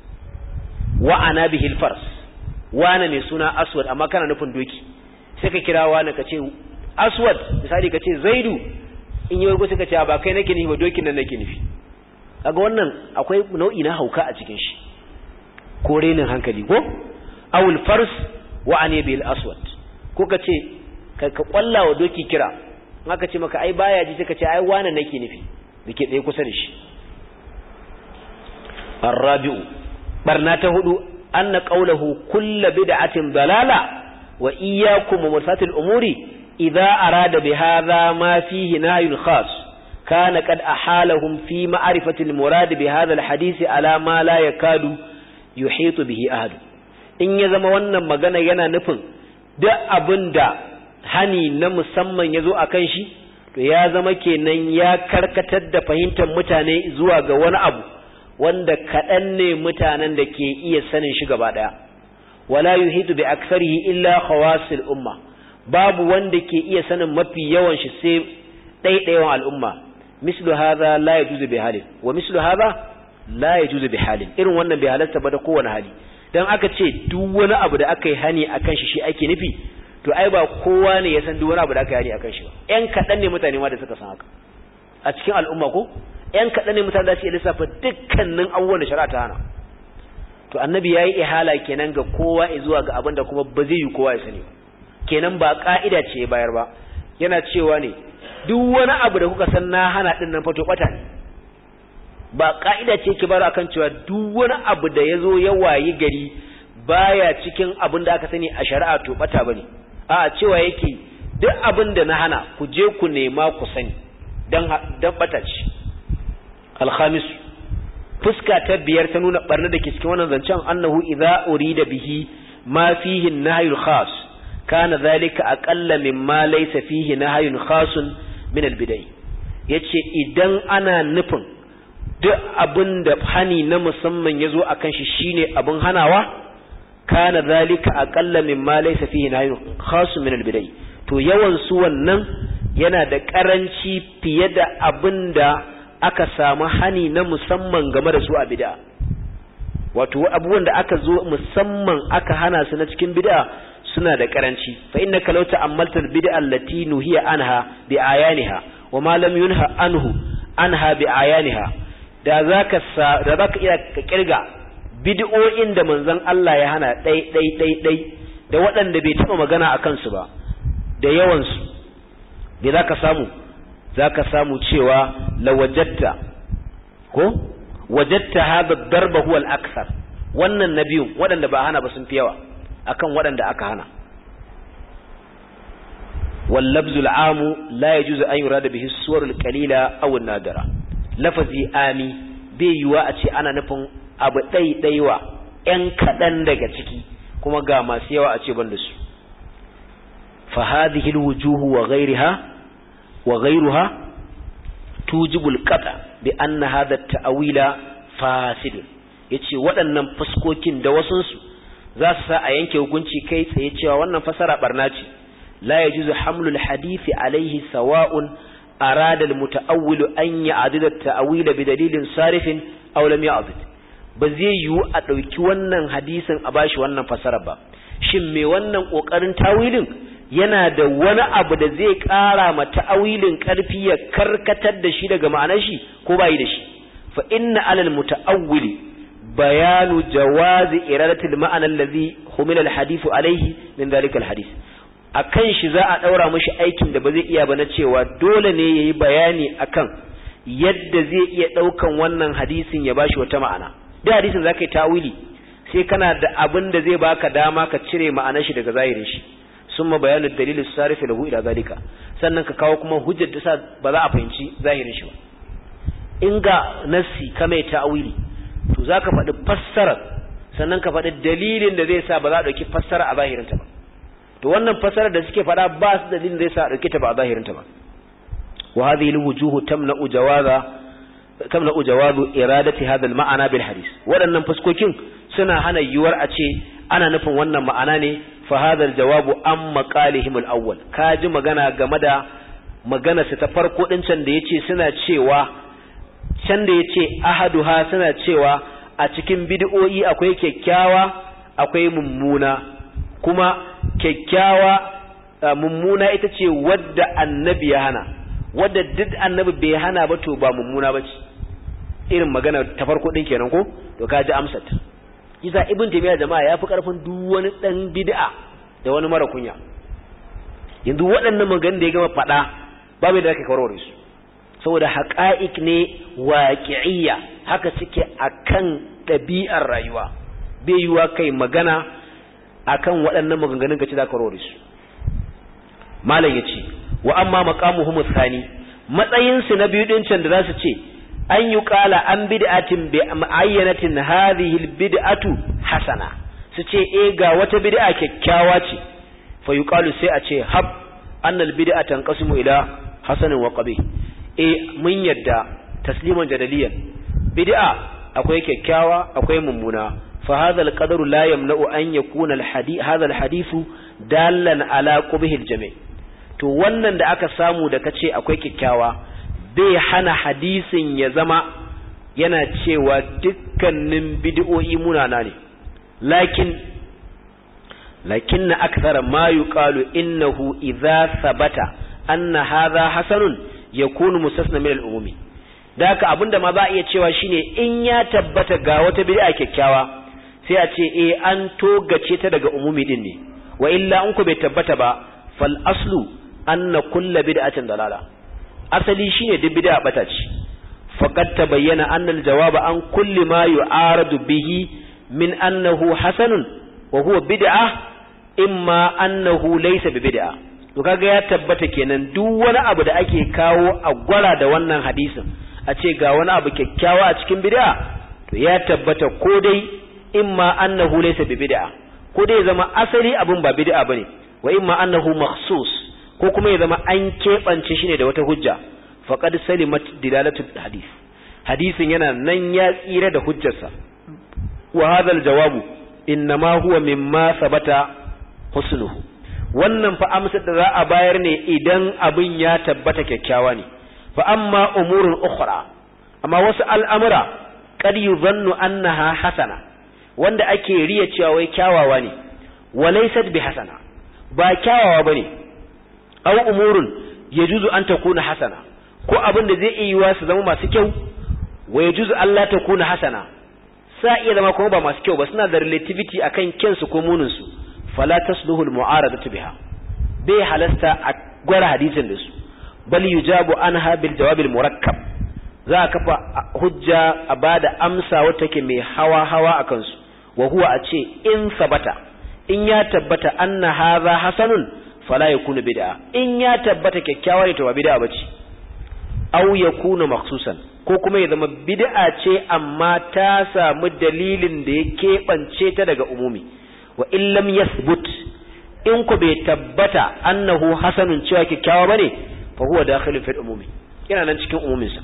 S1: wa ana bihi al fars, wana mai suna aswad amma kana nufin doki, sai ka kira wani ka ce aswad, misali ka ce zaidu, in yi wargo sai ka ce ba kai nake nufi ba dokin nan nake nufi. Kaga wannan akwai nau'i na hauka a cikin shi, ko renin hankali ko awul fars wa ani bil aswad, ko ka ce ka kwalla wa doki kira, in aka ce maka ai baya ji sai ka ce ai wani nake nufi dake tsaye kusa da shi. Ar-rabi'u, barna ta hudu, anna qawluhu kullu bid'atin dalala wa iyyakum musatil umuri idza arada bi hadha ma fihi nahyun khas kana qad ahalahum fi ma'rifati al-murad bi hadha al-hadith ala ma la yakadu yuhitu bihi ahad. In ya zama wannan magana yana nufin duk abinda hani na musamman yazo akan shi, to ya zama kenan ya karkatar da fahimtar mutane zuwa ga wani abu wanda kaɗan ne mutanen da ke iya sanin shi gaba ɗaya. Wala yuhitu bi aktharihi illa khawasil umma, babu wanda ke iya sanin mafi yawan shi sai ɗaiɗayawan al'umma. Mislu hadha la yajuzu bi halin wa mislu hadha la yajuzu bi halin, irin wannan bai halarta ba da kowane hali. Dan aka ce duk wani abu da aka yi hani akan shi shi ake nufi, to ai ba kowa ne ya san duk wani abu da aka yi hani akan shi ba. Ƴan kaɗan ne mutane ma da suka san haka a cikin al'umma, ko ƴan kaɗan ne mutane da su iya lissafa dukkanin abubuwan da shari'a ta hana. To annabi ya yi ihala kenan ga kowa zuwa ga abin da kuma ba zai yi kowa ya sani ba. Kenan ba ka'ida ce ya bayar ba, yana cewa ne duk wani abu da kuka san na hana din nan fato bata ne. Ba ka'ida ce ki bar akan cewa duk wani abu da yazo ya wayi gari baya cikin abin da aka sani a shari'a to bata bane. A'a, cewa yake duk abin da na hana ku je ku nema ku sani dan dan bata ce. Al-khamis, fuska ta biyar ta nuna barna da ke cikin wannan zancen, annahu idza urida bihi ma fihi an-nahyul khas kana dhalika aqalla mimma laysa fihi nahyun khasun min al-bid'ah. Yace idan ana nufin duk abinda hani na musamman yazo akan shi shine abin hanawa, kana dhalika aqalla mimma laysa fihi nahyun khasun min al-bid'ah, to yawan su wannan yana da karanci fiye da abinda aka samu hani na musamman game da su a bid'a. Wato abubuwan da aka zo musamman aka hana su na cikin bid'a suna da karanci. Fa innaka law ta'ammalta al-bid'a allati nuhiya anha bi ayaniha wa ma lam yunha anhu anha bi ayaniha, da zaka da zaka iya ka kirga bid'o'in da manzon Allah ya hana dai dai dai dai da waɗanda bai taba magana akan su ba da yawan su, me zaka samu zaka samu cewa lawajatta ko wajatta hada darba huwa al-akthar wannan nabiyun wadanda ba hana ba sun fi yawa akan wadanda aka hana wal labzul amu la yajuzu an yurada bihi as-suwar al-qalila aw an-nadira lafazi ami bai yiwa a ce ana nufin abu daidaiwa yan kadan daga ciki kuma ga masu yawa a ce banda su fa hadhihi al-wujuh wa ghayriha wa ghayruha tujibu al-qata bi anna hadha at-ta'wila fasid yace waɗannan fuskokin da wasun su za su sa a yanke hukunci kai tsaye cewa wannan fasara barna ce la yajuzu hamlul hadisi alayhi sawa'un arada al-muta'awwil an ya'dida at-ta'wil bi dalilin sarifin aw lam ya'did ba zai yiwu a dauki wannan hadisin a bashi wannan fasara ba shin me wannan kokarin tawilin yana da wani abu da zai ƙara ma ta'awilin ƙarfi ya karkatar da shi daga ma'anar shi ko bai da shi fa inna alal muta'awwili bayanu jawazi iradati al-ma'ana allazi humila al-hadithu alayhi min dhalika al-hadith akan shi za a daura mishi aikin da ba zai iya ba na cewa dole ne yayi bayani akan yadda zai iya daukan wannan hadisin ya bashi wata ma'ana da hadisin zaka yi ta'awili sai kana da abin da zai baka dama ka cire ma'anar shi daga zahirin shi summa bayanu dalil as-sarif lahu ila zalika sannan ka kawo kuma hujjar da sa ba za a fahimci zahirin shi ba in ga nassi kame ta'awili to zaka faɗi fassara sannan ka faɗi dalilin da zai sa ba za a dauki fassara a zahirin ta ba to wannan fassara da suke faɗa ba su dalilin da zai sa a dauke ta ba a zahirin ta ba wa hadhihi al-wujuh tamna'u jawaza tamna'u jawazu iradati hadha al-ma'ana bil hadith waɗannan fuskokin suna hana yiwuwar a ce ana nufin wannan ma'ana ne fa hadha al-jawabu am maqalihim al-awwal kaji magana game da magana su ta farko din can da yace suna cewa can da yace ahaduha suna cewa a cikin bid'o'i akwai kyakkyawa akwai mummuna kuma kyakkyawa mummuna ita ce wadda annabi ya hana wadda duk annabi bai hana ba to ba mummuna bace irin magana ta farko din kenan ko to kaji amsat Isa ibn Taymiyyah jama'a yafi karfin duk wani dan bid'a da wani mara kunya yanzu waɗannan maganganun da ya gama faɗa babu da kake karore su saboda haqa'iq ne waqi'iyya haka suke akan ɗabi'ar rayuwa bai yiwa kai magana akan waɗannan maganganun kace da karore su malam yace wa amma maqamuhum thani matsayin su na biyu din can da zasu ce an yi kala an bid'atin bi ma'ayyanatin hadhihi albid'atu hasana su ce eh ga wata bid'a kyakkyawa ce fa yuqalu sai a ce hab annal bid'atan qasmu ila hasanin wa qabih eh mun yadda tasliman jadaliyan bid'a akwai kyakkyawa akwai mummuna fa hadha alqadaru la yamna'u an yakuna alhadith hadha alhadithu dallan ala qubih aljami' to wannan da aka samu da kace akwai kyakkyawa bai hana hadisin ya zama yana cewa dukkanin bid'o'i munana ne lakin lakin na akthara ma yuqalu innahu idza sabata anna hadha hasanun yakunu mustasna min al-umumi da haka abinda ma za a iya cewa shine in ya tabbata ga wata bid'a kyakkyawa sai a ce eh an togace ta daga umumi din ne wa illa in ku bai tabbata ba fal aslu anna kullu bid'atin dalala asali shine duk bid'a bata ce faqad tabayyana anna al-jawaba an kulli ma yu'aradu bihi min annahu hasanun wa huwa bid'ah imma annahu laysa bi bid'ah to kaga ya tabbata kenan duk wani abu da ake kawo a gwara da wannan hadisin a ce ga wani abu kyakkyawa a cikin bid'a to ya tabbata ko dai imma annahu laysa bi bid'ah ko dai zama asali abun ba bid'a bane wa imma annahu makhsus ko kuma ya zama an keɓance shi ne da wata hujja faqad salimat dilalatu hadith hadisin yana nan ya tsira da hujjarsa wa hadha aljawabu inma huwa mimma sabata husnuhu wannan fa amsar da za a bayar ne idan abin ya tabbata kyakkyawa ne fa amma umurun ukhra amma wasu al'amura qad yuzannu annaha hasana wanda ake riya cewa wai kyawawa ne walaysat bi hasana ba kyawawa bane aw umurun yajuzu an takuna hasana ko abin da zai iya su zama masu kyau wa yajuzu Allah takuna hasana sa iya zama kuma ba masu kyau ba suna da relativity akan kyansu ko munin su fala tasluhu almu'aradatu biha bai halasta a gwara hadisin da su bal yujabu anha bil jawab al murakkab za ka fa hujja a bada amsa wata ke mai hawa hawa akan su wa huwa a ce in sabata in ya tabbata anna hadha hasanun fala yakunu bid'a in ya tabbata kyakkyawa ne to ba bid'a bace aw yakunu makhsusan ko kuma ya zama bid'a ce amma ta samu dalilin da ya keɓance ta daga umumi wa in lam yathbut in ku bai tabbata annahu hasanun cewa kyakkyawa bane fa huwa dakhilun fil umumi yana nan cikin umumin sa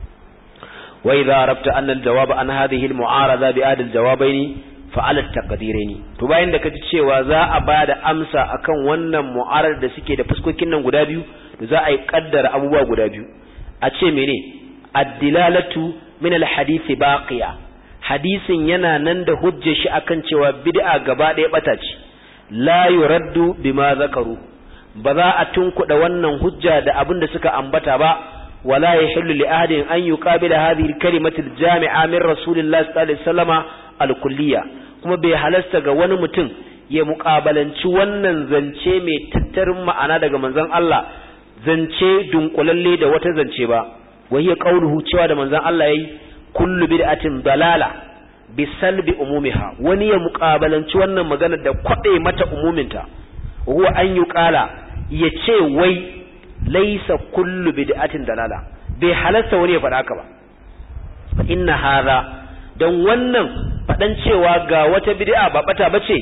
S1: wa idza arabta anna al-jawab an hadhihi al-mu'arada bi adil jawabaini fa ala at-taqdiraini to bayan da kaji cewa za a bada amsa akan wannan mu'arada da suke da fuskokin nan guda biyu to za a yi kaddara abubuwa guda biyu a ce mene ad-dilalatu min al-hadith baqiya hadisin yana nan da hujjar shi akan cewa bid'a gaba ɗaya bata ce la yuraddu bima zakaru ba za a tunkuda wannan hujja da abin da suka ambata ba wala yahillu li ahadin an yuqabila hadhihi al-kalimatu al-jami'a min rasulillahi sallallahu alaihi wasallama al-kulliyya kuma bai halasta ga wani mutum ya muƙabalanci wannan zance mai tattarin ma'ana daga manzon Allah zance dunkulalle da wata zance ba wahiya qauluhu cewa da manzon Allah yayi kullu bid'atin dalala bi salbi umumiha wani ya muƙabalanci wannan magana da kwade mata umuminta huwa an yuqala yace wai laysa kullu bid'atin dalala bai halasta wani ya faɗa haka ba fa inna hadha dan wannan fadan cewa ga wata bid'a ba bata bace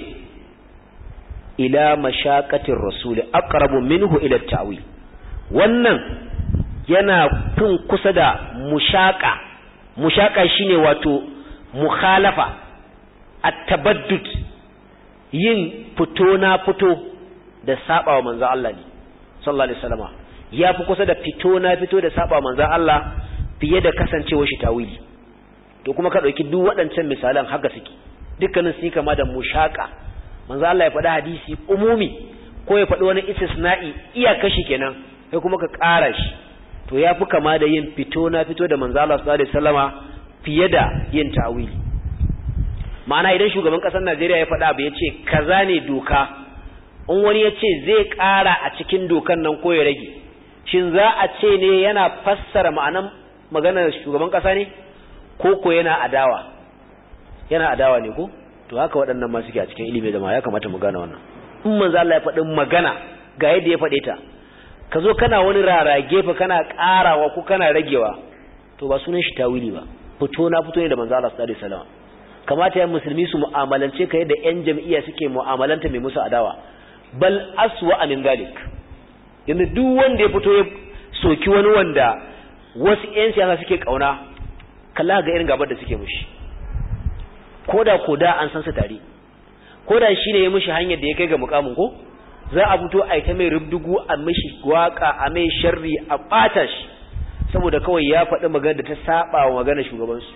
S1: ila mashaqatir rasul aqrabu minhu ila at-ta'wil wannan yana fin kusa da mushaqa mushaqa shine wato mukhalafa at-tabaddud yin fito na fito da sabawa manzo Allah ne sallallahu alaihi wasallama yafi kusa da fito na fito da sabawa manzo Allah fiye da kasancewar shi tawili to kuma ka dauki duk waɗancan misalan haka suke dukkanin su kama da mushaqa manzo Allah ya faɗi hadisi umumi ko ya faɗi wani istisna'i iyaka shi kenan sai kuma ka ƙara shi to yafi kama da yin fito na fito da manzo Allah sallallahu alaihi wasallama fiye da yin tawili ma'ana idan shugaban ƙasar Najeriya ya faɗa abu ya ce kaza ne doka in wani ya ce zai ƙara a cikin dokan nan ko ya rage shin za a ce ne yana fassara ma'anan maganar shugaban ƙasa ne ko ko yana adawa yana adawa ne ko to haka waɗannan ma suke a cikin ilimi da ma ya kamata mu gane wannan in manzo Allah ya faɗi magana ga yadda ya faɗe ta ka zo kana wani rarage fa kana ƙarawa ko kana ragewa to ba sunan shi tawili ba fito na fito ne da manzo Allah sallallahu alaihi wasallam kamata yan musulmi su mu'amalance ka yadda yan jam'iyya suke mu'amalanta mai musu adawa bal aswa min dalik yanzu duk wanda ya fito ya soki wani wanda wasu yan siyasa suke kauna kalla ga irin gabar da suke mushi koda koda an san su tare koda shine ya mushi hanyar da ya kai ga mukamin ko za a fito a ita mai rubdugu a mishi waka a mai sharri a bata shi saboda kawai ya faɗi magana da ta saba wa maganar shugabansu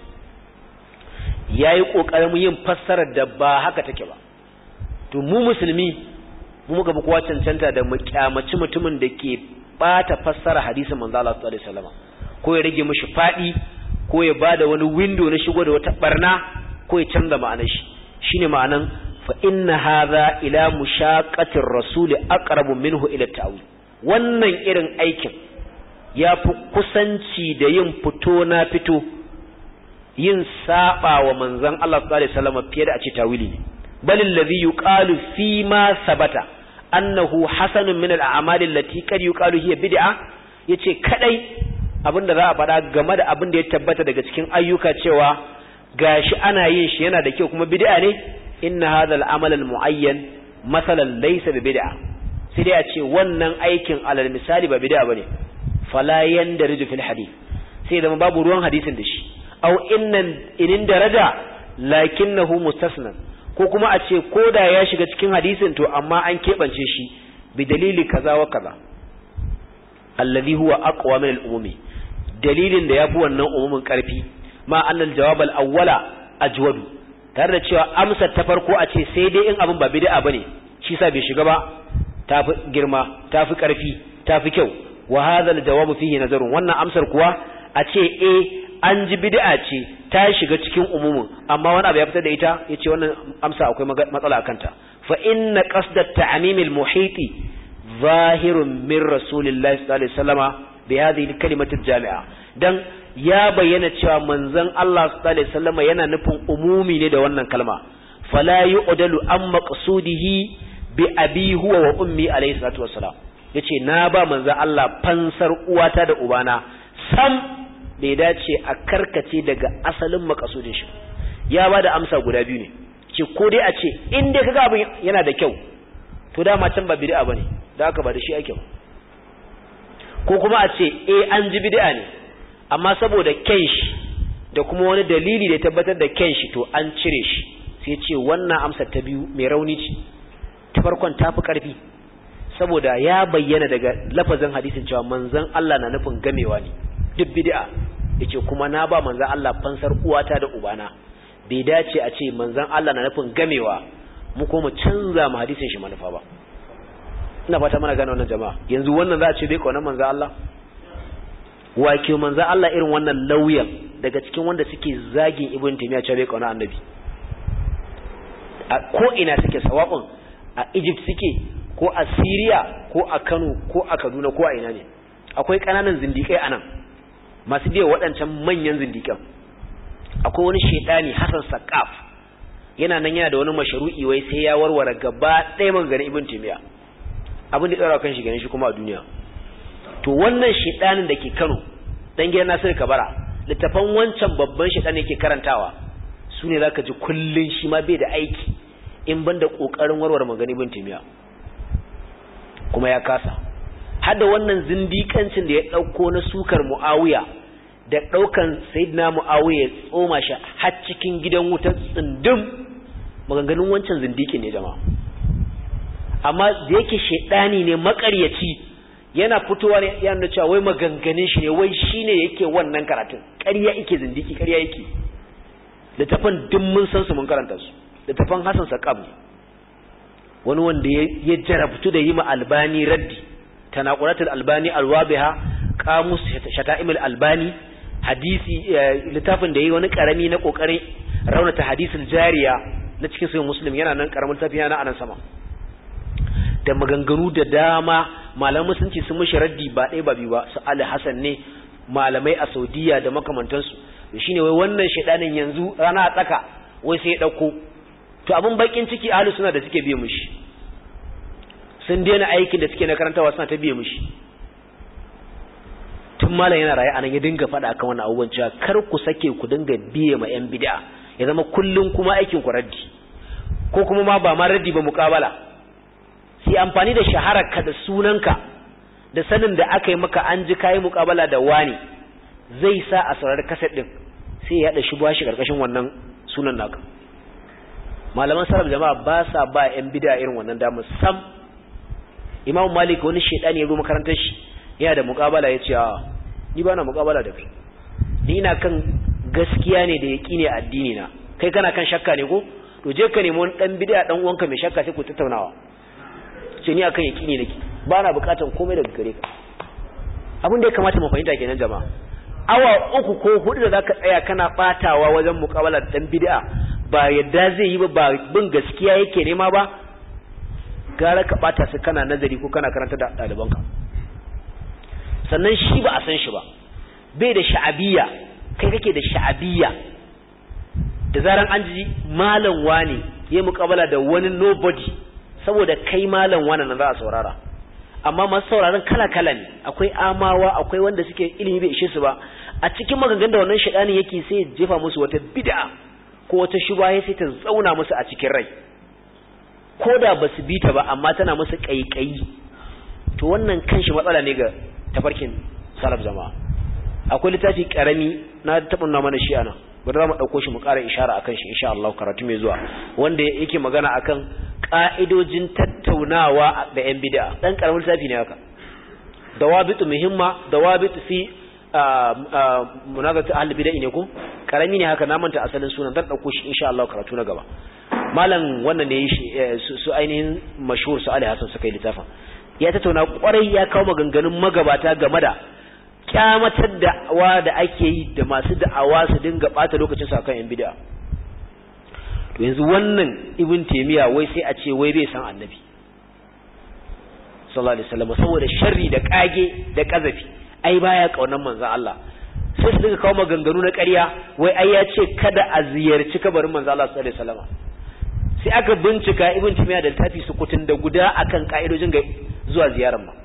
S1: yayi kokarin yin fassarar da ba haka take ba to mu musulmi mu muka bi kowa cancanta da mu kyamaci mutumin da ke bata fassara hadisin manzo Allah sallallahu alaihi wasallam ko ya rage mishi fadi ko ya bada wani window na shigo da wata barna ko ya canza ma'anar shi shine ma'anan fa inna hadha ila mushaqatir rasul aqrabu minhu ila ta'wil wannan irin aikin yafi kusanci da yin fito na fito yin saba wa manzon Allah sallallahu alaihi wasallam fiye da a ce tawili ne bal alladhi yuqalu fi ma sabata annahu hasanun min al-a'mal allati kad yuqalu hiya bid'a yace kadai abinda za a faɗa game da abin da ya tabbata daga cikin ayyuka cewa gashi ana yin shi yana da kyau kuma bid'a ne inna hadha al-amal al-mu'ayyan masalan laysa bi bid'a sai dai a ce wannan aikin alal misali ba bid'a bane fala yandariju fil hadith sai da babu ruwan hadisin da shi aw innan inin daraja lakinnahu mustasna ko kuma a ce koda ya shiga cikin hadisin to amma an kebance shi bi dalili kaza wa kaza alladhi huwa aqwa min al-umumi dalilin da yafi wannan umumin karfi ma annal jawab al-awwala ajwadu tare da cewa amsar ta farko a ce sai dai in abin ba bid'a bane shi sa bai shiga ba tafi girma tafi karfi tafi kyau wa hadha al-jawab fihi nazarun wannan amsar kuwa a ce eh an ji bid'a ce ta shiga cikin umumin amma wani abu ya fitar da ita yace wannan amsa akwai matsala akan ta fa inna qasda at-ta'mim al-muhiti zahirun min rasulillahi sallallahu alaihi wasallama bi hadhihi kalimatu jami'a dan ya bayyana cewa manzon Allah sallallahu alaihi wasallama yana nufin umumi ne da wannan kalma fala yu'dalu an maqsudihi bi abi huwa wa ummi alaihi salatu wassalam yace na ba manzon Allah fansar uwata da ubana sam bai dace a karkace daga asalin maqsudin shi ya bada amsa guda biyu ne ce ko dai a ce in dai kaga abin yana da kyau to dama can ba bid'a bane da haka ba da shi ake ba ko kuma a ce eh an ji bid'a ne amma saboda kenshi da kuma wani dalili da tabbatar da kenshi to an cire shi sai ce wannan amsar ta biyu mai rauni ce ta farkon tafi karfi saboda ya bayyana daga lafazin hadisin cewa manzon Allah na nufin gamewa ne duk bid'a yace kuma na ba manzon Allah fansar uwata da ubana bai dace a ce manzon Allah na nufin gamewa mu ko mu canza mu hadisin shi manufa ba ina fata mana gane wannan jama'a yanzu wannan za a ce bai kauna manzon Allah wake manzon Allah irin wannan lauyan daga cikin wanda suke zagin ibn taymiya cewa bai kauna annabi a ko ina suke sawa'un a Egypt suke ko a Syria ko a Kano ko a Kaduna ko a ina ne akwai kananan zindikai anan masu biya waɗancan manyan zindikan akwai wani shedani Hassan Saqaf yana nan yana da wani mashru'i wai sai ya warware gaba ɗaya maganganun ibn taymiya abin da ɗaura kan shi ganin shi kuma a duniya to wannan shedanin da ke Kano dan gidan Nasir Kabara littafan wancan babban shedan yake karantawa su ne zaka ji kullun shi ma bai da aiki in banda kokarin warware maganganun ibn taymiya kuma ya kasa hada wannan zindikancin da ya dauko na sukar Muawiya da daukan Sayyidina Muawiya ya tsoma shi har cikin gidan wutar tsindin maganganun wancan zindiki ne jama'a amma da yake shedani ne makaryaci yana fitowa ne yana cewa wai maganganun shi ne wai shine yake wannan karatun ƙarya yake zindiki ƙarya yake littafan duk mun san su mun karanta su littafan Hassan Saqaf ne wani wanda ya jarabtu da yi ma Albani raddi tanaquratul Albani alwabiha qamus shata'imul Albani hadisi littafin da yayi wani karami na kokarin raunata hadisul jariya na cikin sahih Muslim yana nan karamin tafiya na anan sama da maganganu da dama malaman musulunci sun mishi raddi ba ɗaya ba biyu ba su Ali Hassan ne malamai a Saudiya da makamantansu shine wai wannan shedanin yanzu rana a tsaka wai sai ya dauko to abun bakin ciki ahli suna da suke biye mishi sun daina aikin da suke na karantawa suna ta biye mishi tun malam yana raye anan ya dinga faɗa akan wannan abubuwan cewa kar ku sake ku dinga biye ma yan bid'a ya zama kullun kuma aikin ku raddi ko kuma ma ba ma raddi ba muqabala sai amfani da shahararka da sunanka da sanin da aka yi maka an ji kai muqabala da wani zai sa a saurari kaset din sai ya hada shi ba shi karkashin wannan sunan naka malaman salaf jama'a ba sa ba yan bid'a irin wannan damar sam Imam Malik wani shedani ya zo makarantar shi yana da muqabala yace a ni ba na muqabala da kai ni ina kan gaskiya ne da yaqini a addini na kai kana kan shakka ne ko to je ka nemi wani dan bid'a dan uwanka mai shakka sai ku tattaunawa ce ni akan yaqini nake ba na bukatan komai daga gare ka abin da ya kamata mu fahimta kenan jama'a awa uku ko hudu da zaka tsaya kana batawa wajen muqabala da dan bid'a ba yadda zai yi ba ba bin gaskiya yake nema ba gara ka bata su kana nazari ko kana karanta da dalibanka sannan shi ba a san shi ba bai da sha'abiyya kai kake da sha'abiyya da zaran an ji malam wani ya muqabala da wani nobody saboda kai malam wani nan za a saurara amma masu sauraron kala-kala ne akwai amawa akwai wanda suke ilimi bai ishe su ba a cikin maganganun da wannan shaɗanin yake sai ya jefa musu wata bid'a ko wata shubha sai ta zauna musu a cikin rai ko da ba su bi ta ba amma tana musu ƙaiƙayi to wannan kanshi matsala ne ga tafarkin salaf jama'a akwai littafi karami na taɓa nuna mana shi ana bari za mu ɗauko shi mu ƙara ishara akan shi insha Allah karatu mai zuwa wanda yake magana akan ƙa'idojin tattaunawa da yan bid'a dan karamin littafi ne haka dawabitu muhimma dawabitu fi munazatu ahli bid'a ne ko karami ne haka na manta asalin sunan dan ɗauko shi insha Allah karatu na gaba malam wannan ne su ainihin mashhur su Ali Hassan suka yi littafin ya tattauna kwarai ya kawo maganganun magabata game da kyamatar da'awa da ake yi da masu da'awa su dinga bata lokacin su akan yan bid'a to yanzu wannan ibn taymiya wai sai a ce wai bai san annabi sallallahu alaihi wasallam saboda sharri da kage da kazafi ai baya kaunar manzon Allah sai su daga kawo maganganu na ƙarya wai ai ya ce kada a ziyarci kabarin manzon Allah sallallahu alaihi wasallam sai aka bincika ibn Taymiyyah da tafi su kutun da guda akan kaidojin ga zuwa ziyarar ma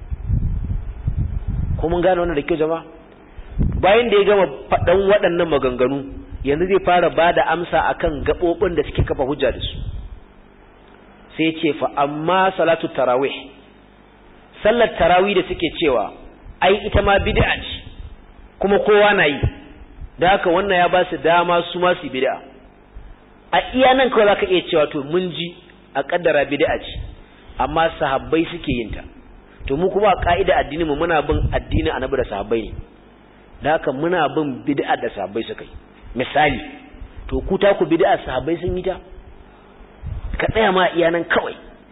S1: ko mun gane wannan da kyau jama'a bayan da ya gama faɗan waɗannan maganganu yanzu zai fara bada amsa akan gabobin da suke kafa hujja da su sai ce fa amma salatu tarawih sallar tarawih da suke cewa ai ita ma bid'a ce kuma kowa na yi da haka wannan ya ba su dama su ma su bid'a a iya nan kawai zaka iya cewa to mun ji a kaddara bid'a ce amma sahabbai suke yin ta to mu kuma a kaida addinin mu muna bin addinin annabi da sahabbai ne da haka muna bin bid'a da sahabbai suka yi misali to ku ta ku bid'a sahabbai sun yi ta ka tsaya ma iya nan kawai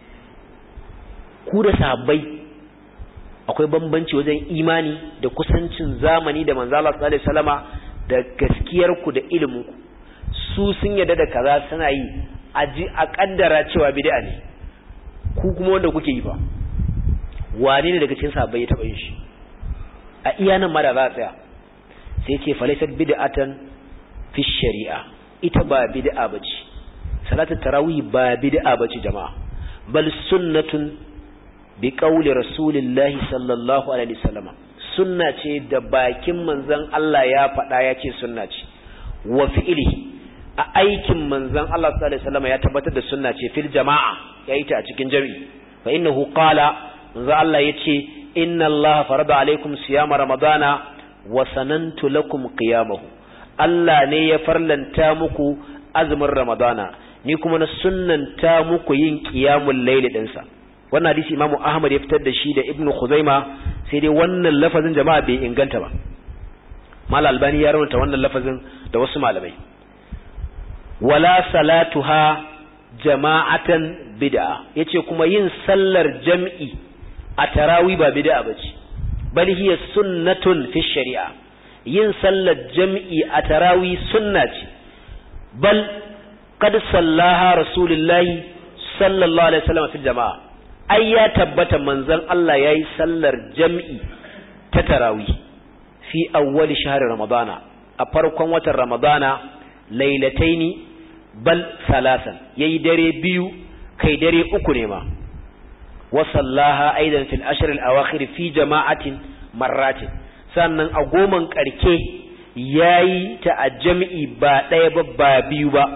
S1: ku da sahabbai akwai bambanci wajen imani da kusancin zamani da manzo Allah sallallahu alaihi wasallama da gaskiyar ku da ilimin ku su sun yarda da kaza suna yi aji a kaddara cewa bid'a ne ku kuma wanda kuke yi fa wani ne daga cikin sahabbai ya taba yin shi a iya nan ma da za a tsaya sai ce falaisat bid'atan fi shari'a ita ba bid'a bace salatu tarawih ba bid'a bace jama'a bal sunnatun bi qawli rasulillahi sallallahu alaihi wasallam sunna ce da bakin manzon Allah ya faɗa ya ce sunna ce wa fi'lihi a aikin manzon Allah sallallahu alaihi wasallam ya tabbatar da sunna ce fil jama'a yayi ta a cikin jami'i fa innahu qala manzon Allah yace inna Allah farada alaikum siyama ramadana wa sanantu lakum qiyamahu Allah ne ya farlanta muku azumin ramadana ni kuma na sunnanta muku yin qiyamul layl din sa wannan hadisi Imam Ahmad ya fitar da shi da Ibn Khuzaima sai dai wannan lafazin jama'a bai inganta ba Mal Albani ya rawaita wannan lafazin da wasu malamai wala salatuha jama'atan bid'a yace kuma yin sallar jam'i a tarawih ba bid'a bace bal hiya sunnatun fi shari'a yin sallar jam'i a tarawih sunna ce bal qad sallaha rasulullahi sallallahu alaihi wasallam fi jama'a ai ya tabbata manzon Allah yayi sallar jam'i ta tarawih fi awwal shahr ramadana a farkon watan ramadana lailataini bal salasan yayi dare biyu kai dare uku ne ma wa sallaha aidan fil ashr al awakhir fi jama'atin marratin sannan a goman karke yayi ta a jami'i ba daya ba ba biyu ba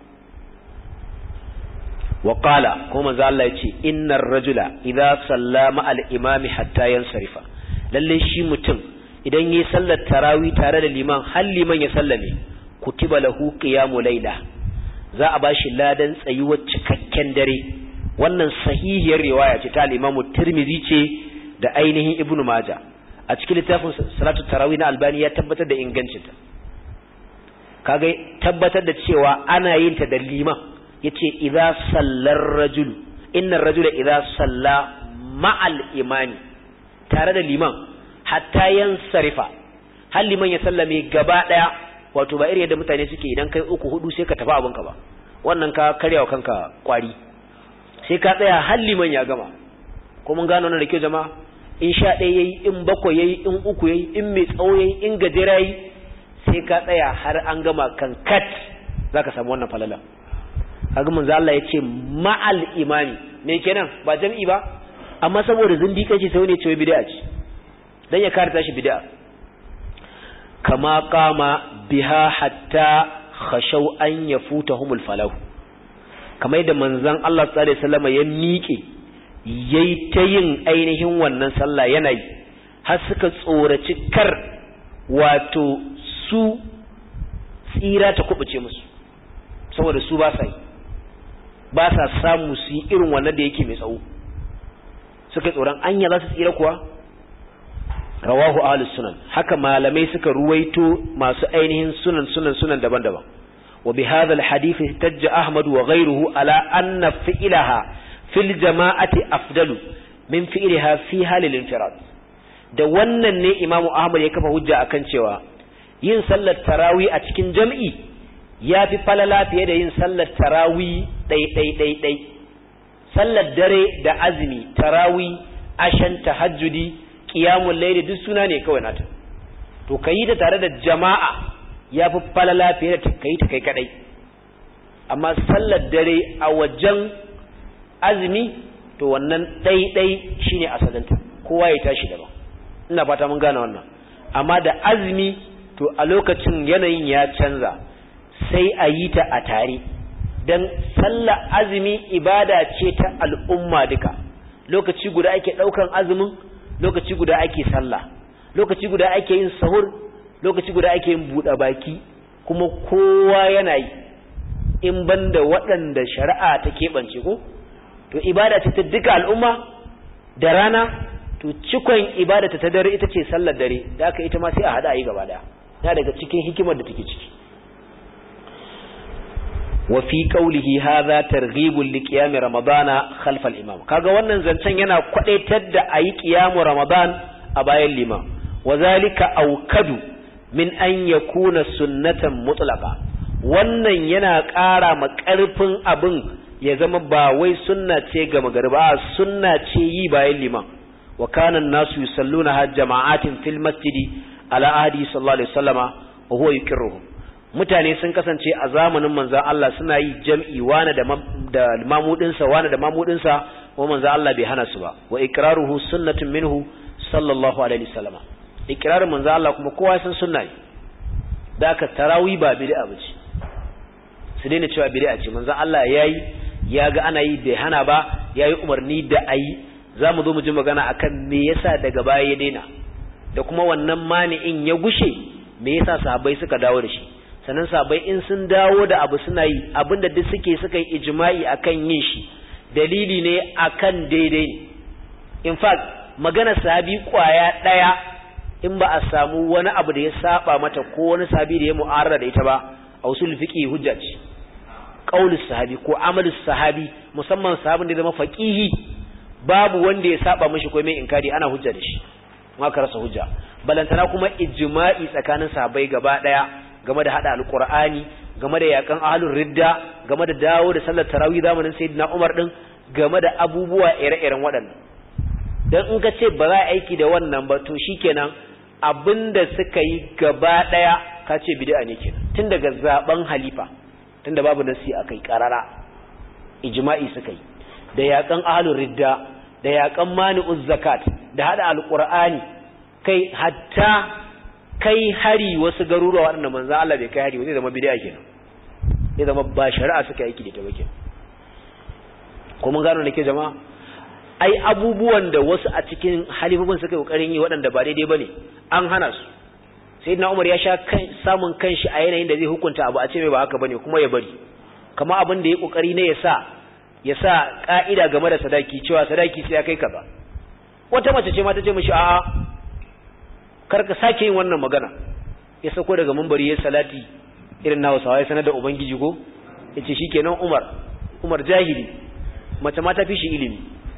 S1: wa qala kuma manzo Allah yace innar rajula idza sallama al imami hatta yansarifa lalle shi mutum idan yayi sallar tarawih tare da liman har liman ya sallame kutiba lahu qiyamul layla za a bashi ladan tsayuwar cikakken dare wannan sahihiyar riwaya ce ta al-Imam Tirmidhi ce da ainihin Ibn Majah a cikin littafin Salatu Tarawih na Albani ya tabbatar da ingancinta kaga tabbatar da cewa ana yin ta da liman yace idza sallar rajul innar rajula idza salla ma'al imani tare da liman hatta yansarifa har liman ya sallame gaba daya wato ba iri yadda mutane suke idan kai uku hudu sai ka tafi abinka ba wannan ka karyawa kanka kwari sai ka tsaya har liman ya gama ko mun gano wannan da kyau jama'a in sha ɗaya yayi in bakwai yayi in uku yayi in mai tsawo yayi in gajera yayi sai ka tsaya har an gama kan kat zaka samu wannan falala kaga manzo Allah yace ma'al imani me kenan ba jami'i ba amma saboda zindiƙanci sai ne ce bid'a ce dan ya karanta shi bid'a kama qama biha hatta khashaw an yafutahumul falahu kamar yadda manzon Allah sallallahu alaihi wasallam ya miƙe yayi ta yin ainihin wannan sallah yana yi har suka tsoraci kar wato su tsira ta kubuce musu saboda su ba sa yi ba sa samu su yi irin wannan da yake mai tsawo suka tsoron anya za su tsira kuwa rawahu ahlus sunan haka malamai suka ruwaito masu ainihin sunan sunan sunan daban-daban wa bi hadha alhadith tajja ahmad wa ghayruhu ala anna fi'laha fil jama'ati afdalu min fi'liha fi halil infirad da wannan ne imamu ahmad ya kafa hujja akan cewa yin sallar tarawih a cikin jam'i yafi falala fiye da yin sallar tarawih dai dai dai dai sallar dare da azumi tarawih ashan tahajjudi qiyamul layli duk suna ne kawai nata to kai ta tare da jama'a yafi falala fiye da kai ta kai kadai amma sallar dare a wajen azumi to wannan dai-dai shine asalinta kowa ya tashi daban ina fata mun gane wannan amma da azumi to a lokacin yanayin ya canza sai a yi ta a tare dan sallar azumi ibada ce ta al'umma duka lokaci guda ake daukan azumin lokaci guda ake sallah lokaci guda ake yin sahur lokaci guda ake yin buɗe baki kuma kowa yana yi in banda waɗanda shari'a ta keɓance ko to ibada ce ta duka al'umma da rana to cikon ibada ta dare ita ce sallar dare da aka ita ma sai a hada a yi gaba daya ya daga cikin hikimar da take ciki wa fi qawlihi hadha targhibun li qiyam ramadana khalf al imam kaga wannan zancen yana kwadaitar da ayi qiyam ramadan a bayan limam wa zalika awkadu min an yakuna sunnatan mutlaqa wannan yana ƙara ma ƙarfin abin ya zama ba wai sunna ce ga magariba sunna ce yi bayan liman wa kana an-nasu yusalluna jama'atin fil masjidi ala ahdi sallallahu alaihi wasallama wa huwa yukirruhum mutane sun kasance a zamanin manzon Allah suna yi jam'i wani da da mamudin sa wani da mamudin sa wa manzon Allah bai hana su ba wa ikraruhu sunnatun minhu sallallahu alaihi wasallama ikrarin manzon Allah kuma kowa san sunna ne da aka tarawih ba bid'a bace su daina cewa bid'a ce manzon Allah yayi ya ga ana yi bai hana ba yayi umarni da ayi zamu zo mu ji magana akan me yasa daga baya ya daina da kuma wannan mani'in ya gushe me yasa sahabbai suka dawo da shi sannan sahabbai in sun dawo da abu suna yi abinda duk suke suka yi ijma'i akan yin shi dalili ne akan daidai in fact magana sahabi kwaya daya in ba a samu wani abu da ya saba mata ko wani sahabi da ya mu'arrada da ita ba a usul fiqi hujja ce qaulus sahabi ko amalus sahabi musamman sahabin da zama faqihi babu wanda ya saba mishi ko mai inkari ana hujja da shi maka rasa hujja balantana kuma ijma'i tsakanin sahabbai gaba daya game da hada alqur'ani game da yakan ahlur ridda game da dawo da sallar tarawih zamanin sayyidina Umar din game da abubuwa ire-iren waɗannan dan in ka ce ba za a aiki da wannan ba to shikenan abinda suka yi gaba daya ka ce bid'a ne kenan tun daga zaben halifa tunda babu nasi akai karara ijma'i suka yi da yakan ahlur ridda da yakan mani'uz zakat da hada alqur'ani kai hatta kai hari wasu garuruwa waɗanda manzo Allah bai kai hari ba zai zama bid'a kenan zai zama ba shari'a suka yi da take ko mun gano nake jama'a ai abubuwan da wasu a cikin halifofin suka yi kokarin yi waɗanda ba daidai bane an hana su sayyidina Umar ya sha kan samun kanshi a yanayin da zai hukunta abu a ce mai ba haka bane kuma ya bari kamar abin da ya kokari ne ya sa ya sa ka'ida game da sadaki cewa sadaki sai ya kai kaza wata mace ce ma ta ce mishi a'a karka sake yin wannan magana ya sako daga minbari ya salati irin na Hausawa ya sanar da ubangiji ko yace shikenan Umar Umar jahili mace ma ta fi shi ilimi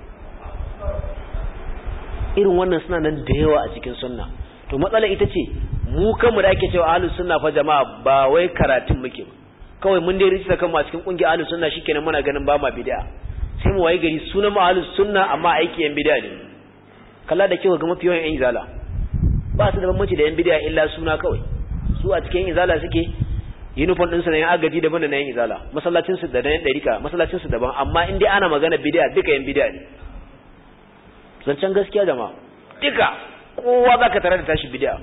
S1: irin wannan suna nan da yawa a cikin sunna to matsala ita ce mu kanmu da ake cewa ahlus sunna fa jama'a ba wai karatun muke ba kawai mun dai rijista kanmu a cikin kungiyar ahlus sunna shikenan muna ganin ba ma bid'a sai mu waye gari sunan mu ahlus sunna amma aiki yan bid'a ne kalla da kiwa ga mafi yawan yan izala ba su da bambanci da yan bid'a illa suna kawai su a cikin izala suke uniform din su na yan agaji daban da na yan izala masallacin su da na yan dariqa masallacin su daban amma in dai ana magana bid'a duka yan bid'a ne zancen gaskiya jama'a duka kowa zaka tare da tashi bid'a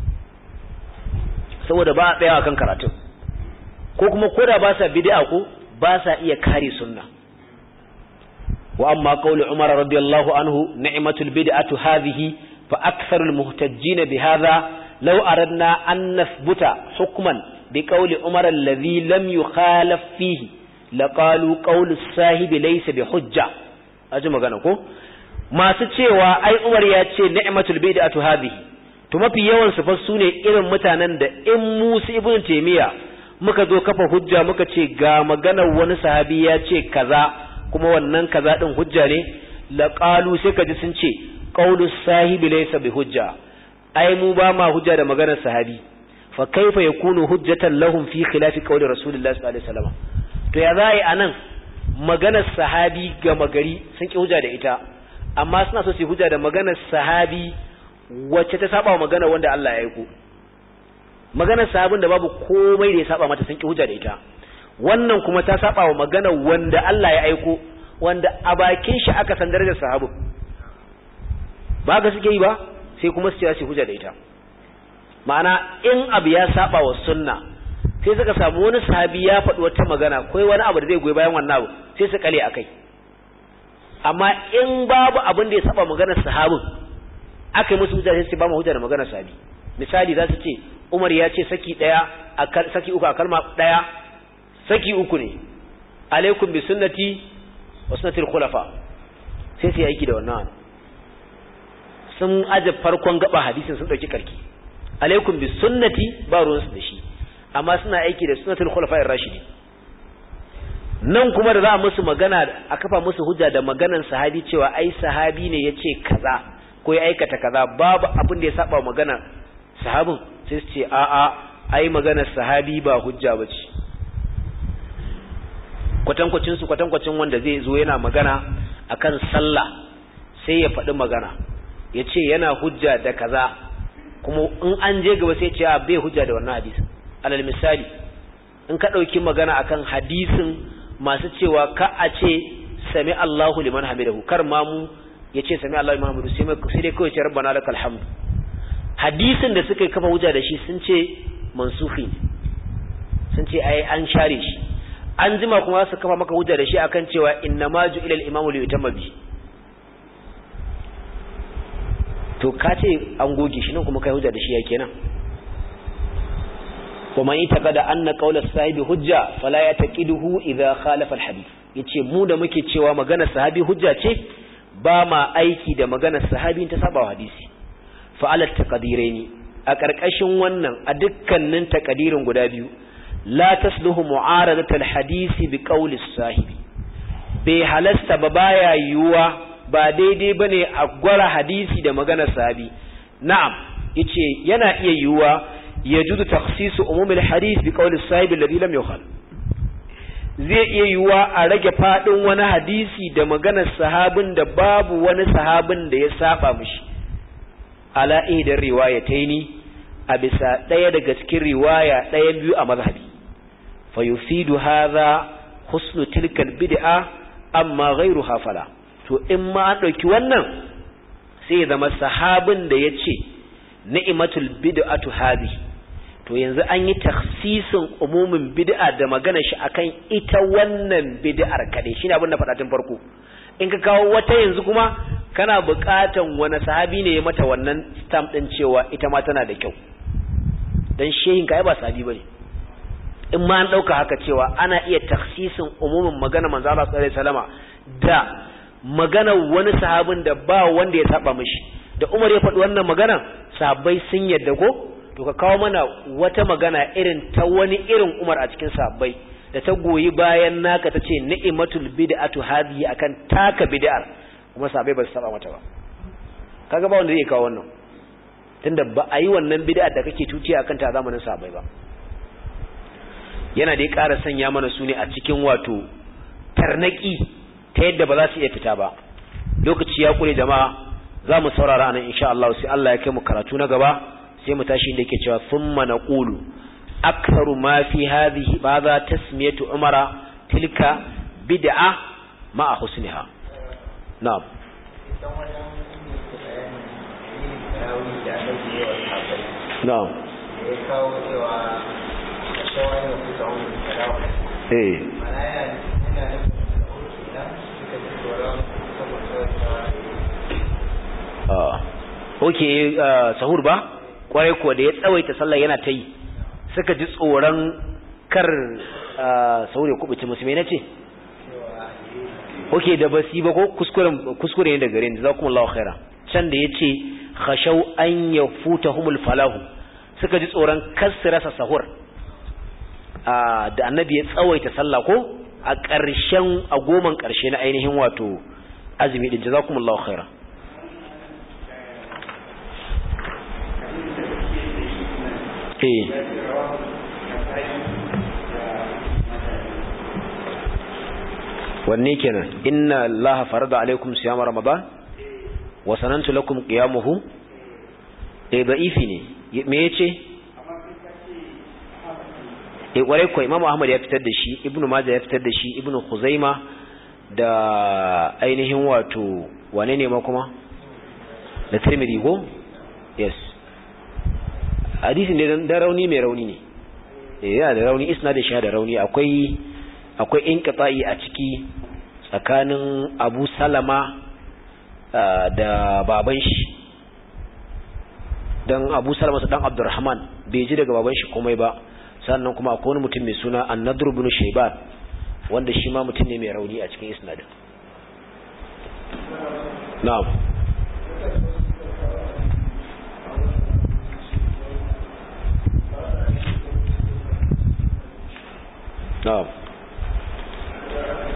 S1: saboda ba a tsaya kan karatu ko kuma koda ba sa bid'a ko ba sa iya kare sunna wa amma qawlu umar radiyallahu anhu ni'matul bid'atu hadhihi fa aktharul muhtajjin bihadha law aradna an nathbuta hukman biqawli umar alladhi lam yukhalaf fihi laqalu qawlu sahibi laysa bihujja aji magana ko masu cewa ai umar ya ce ni'matul bid'atu hadhihi to mafi yawan su fa sune irin mutanen da in musu ibnu taymiya muka zo kafa hujja muka ce ga maganar wani sahabi ya ce kaza kuma wannan kaza din hujja ne laqalu sai kaji sun ce qaulus sahibi laysa bi hujja ai mu ba ma hujja da maganar sahabi fa kaifa yakunu hujjatan lahum fi khilafi qawli rasulillahi sallallahu alaihi wasallam to ya zai anan maganar sahabi ga magari sun ki hujja da ita amma suna so su hujja da maganar sahabi wacce ta saba wa maganar wanda Allah ya aiko maganar sahabin da babu komai da ya saba mata sun ki hujja da ita wannan kuma ta saba wa maganar wanda Allah ya aiko wanda a bakin shi aka san darajar sahabin ba ga suke yi ba sai kuma su ce su hujja da ita ma'ana in abu ya saba wa sunna sai suka samu wani sahabi ya faɗi wata magana ko wani abu da zai goyi bayan wannan abu sai su kale akai amma in babu abin da ya saba maganar sahabin aka yi musu hujja sai su ba mu hujja da maganar sahabi misali za su ce Umar ya ce saki daya a saki uku a kalma daya saki uku ne alaikum bi sunnati wa sunnati al-khulafa sai sai aiki da wannan sun aje farkon gaba hadisin sun dauki karki alaikum bi sunnati ba ruwan su da shi amma suna aiki da sunnatul khulafa ar-rashidin nan kuma da za musu magana a kafa musu hujja da maganan sahabi cewa ai sahabi ne yace kaza ko ya aikata kaza babu abin da ya saba magana sahabin sai su ce a a ai maganar sahabi ba hujja bace kwatankwacin su kwatankwacin wanda zai zo yana magana akan sallah sai ya faɗi magana yace yana hujja da kaza kuma in an je gaba sai ce a bai hujja da wannan hadisi alal misali in ka dauki magana akan hadisin masu cewa ka a ce sami Allahu liman hamidahu kar ma mu yace sami Allahu liman hamidahu sai sai dai kawai ce rabbana lakal hamd hadisin da suka kafa hujja da shi sun ce mansuhi sun ce ai an share shi an jima kuma su kafa maka hujja da shi akan cewa innama ju'ila al-imamu li yutamma bi to ka ce an goge shi nan kuma kai hujja da shi ya kenan kuma ita kada anna qawla sahibi hujja fala yataqiduhu idha khalafa alhadith yace mu da muke cewa magana sahabi hujja ce ba ma aiki da magana sahabi ta saba wa hadisi fa ala taqdiraini a karkashin wannan a dukkanin taqdirin guda biyu la tasluhu mu'aradat alhadisi bi qawli sahibi bai halasta ba baya yuwa ba daidai bane a gwara hadisi da maganar sahabi na'am yace yana iya yiwuwa yajudu takhsisu umumil hadith bi qawli sahibi alladhi lam yukhal zai iya yiwuwa a rage fadin wani hadisi da maganar sahabin da babu wani sahabin da ya saba mishi ala ihdar riwayataini a bisa daya daga cikin riwaya daya biyu a mazhabi fa yufidu hadha husnu tilka albid'a amma ghayruha fala to in ma an dauki wannan sai zama sahabin da yace ni'matul bid'atu hadhi to yanzu an yi takhsisin umumin bid'a da magana shi akan ita wannan bid'ar kade shine abin da faɗa tun farko in ka kawo wata yanzu kuma kana buƙatan wani sahabi ne ya mata wannan stamp din cewa ita ma tana da kyau dan shehin kai ba sahabi bane in ma an dauka haka cewa ana iya takhsisin umumin magana manzo Allah sallallahu alaihi wasallama da magana wani sahabin da ba wanda ya saba mishi da Umar ya faɗi wannan magana sahabbai sun yadda ko to ka kawo mana wata magana irin ta wani irin Umar a cikin sahabbai da ta goyi bayan naka tace ni'matul bid'atu hadhihi akan taka bid'ar kuma sahabbai ba su saba mata ba kaga ba wanda zai kawo wannan tunda ba a yi wannan bid'ar da kake tutiya akan ta zamanin sahabbai ba yana da ya ƙara sanya mana su ne a cikin wato tarnaki ta yadda ba za su iya fita ba lokaci ya kure jama'a za mu saurara anan insha Allah sai Allah ya kai mu karatu na gaba sai mu tashi inda yake cewa thumma naqulu aktharu ma fi hadhihi ba'da tasmiyatu umara tilka bid'a ma'a husniha na'am na'am eh ah okay sahur ba kwarai kuwa da ya tsawaita sallah yana ta yi suka ji tsoron kar sahur ya kubuce musu me nace okay da basi ba ko kuskuren kuskure ne da gare ni jazakumullahu khaira can da yace khashaw an yafutahumul falahu suka ji tsoron kar su rasa sahur da annabi ya tsawaita sallah ko a ƙarshen a goman ƙarshe na ainihin wato azumi din jazakumullahu khaira eh wanne kenan inna allaha farada alaikum siyama ramadan wa sanantu lakum qiyamuhu eh da'ifi ne me yace eh kwarai ko Imam Ahmad ya fitar da shi, Ibn Majah ya fitar da shi, Ibn Khuzaima da ainihin wato wane ne ma kuma da Tirmidhi go yes hadisi ne da rauni mai rauni ne eh yana da rauni, isnadin shi da rauni, akwai akwai inqita'i a ciki tsakanin Abu Salama da baban shi, dan Abu Salama dan Abdurrahman bai ji daga baban shi komai ba. Sannan kuma akwai wani mutum mai suna An-Nadr ibn Shayban wanda shi ma mutum ne mai rauni a cikin isnadin. Na'am. Na'am.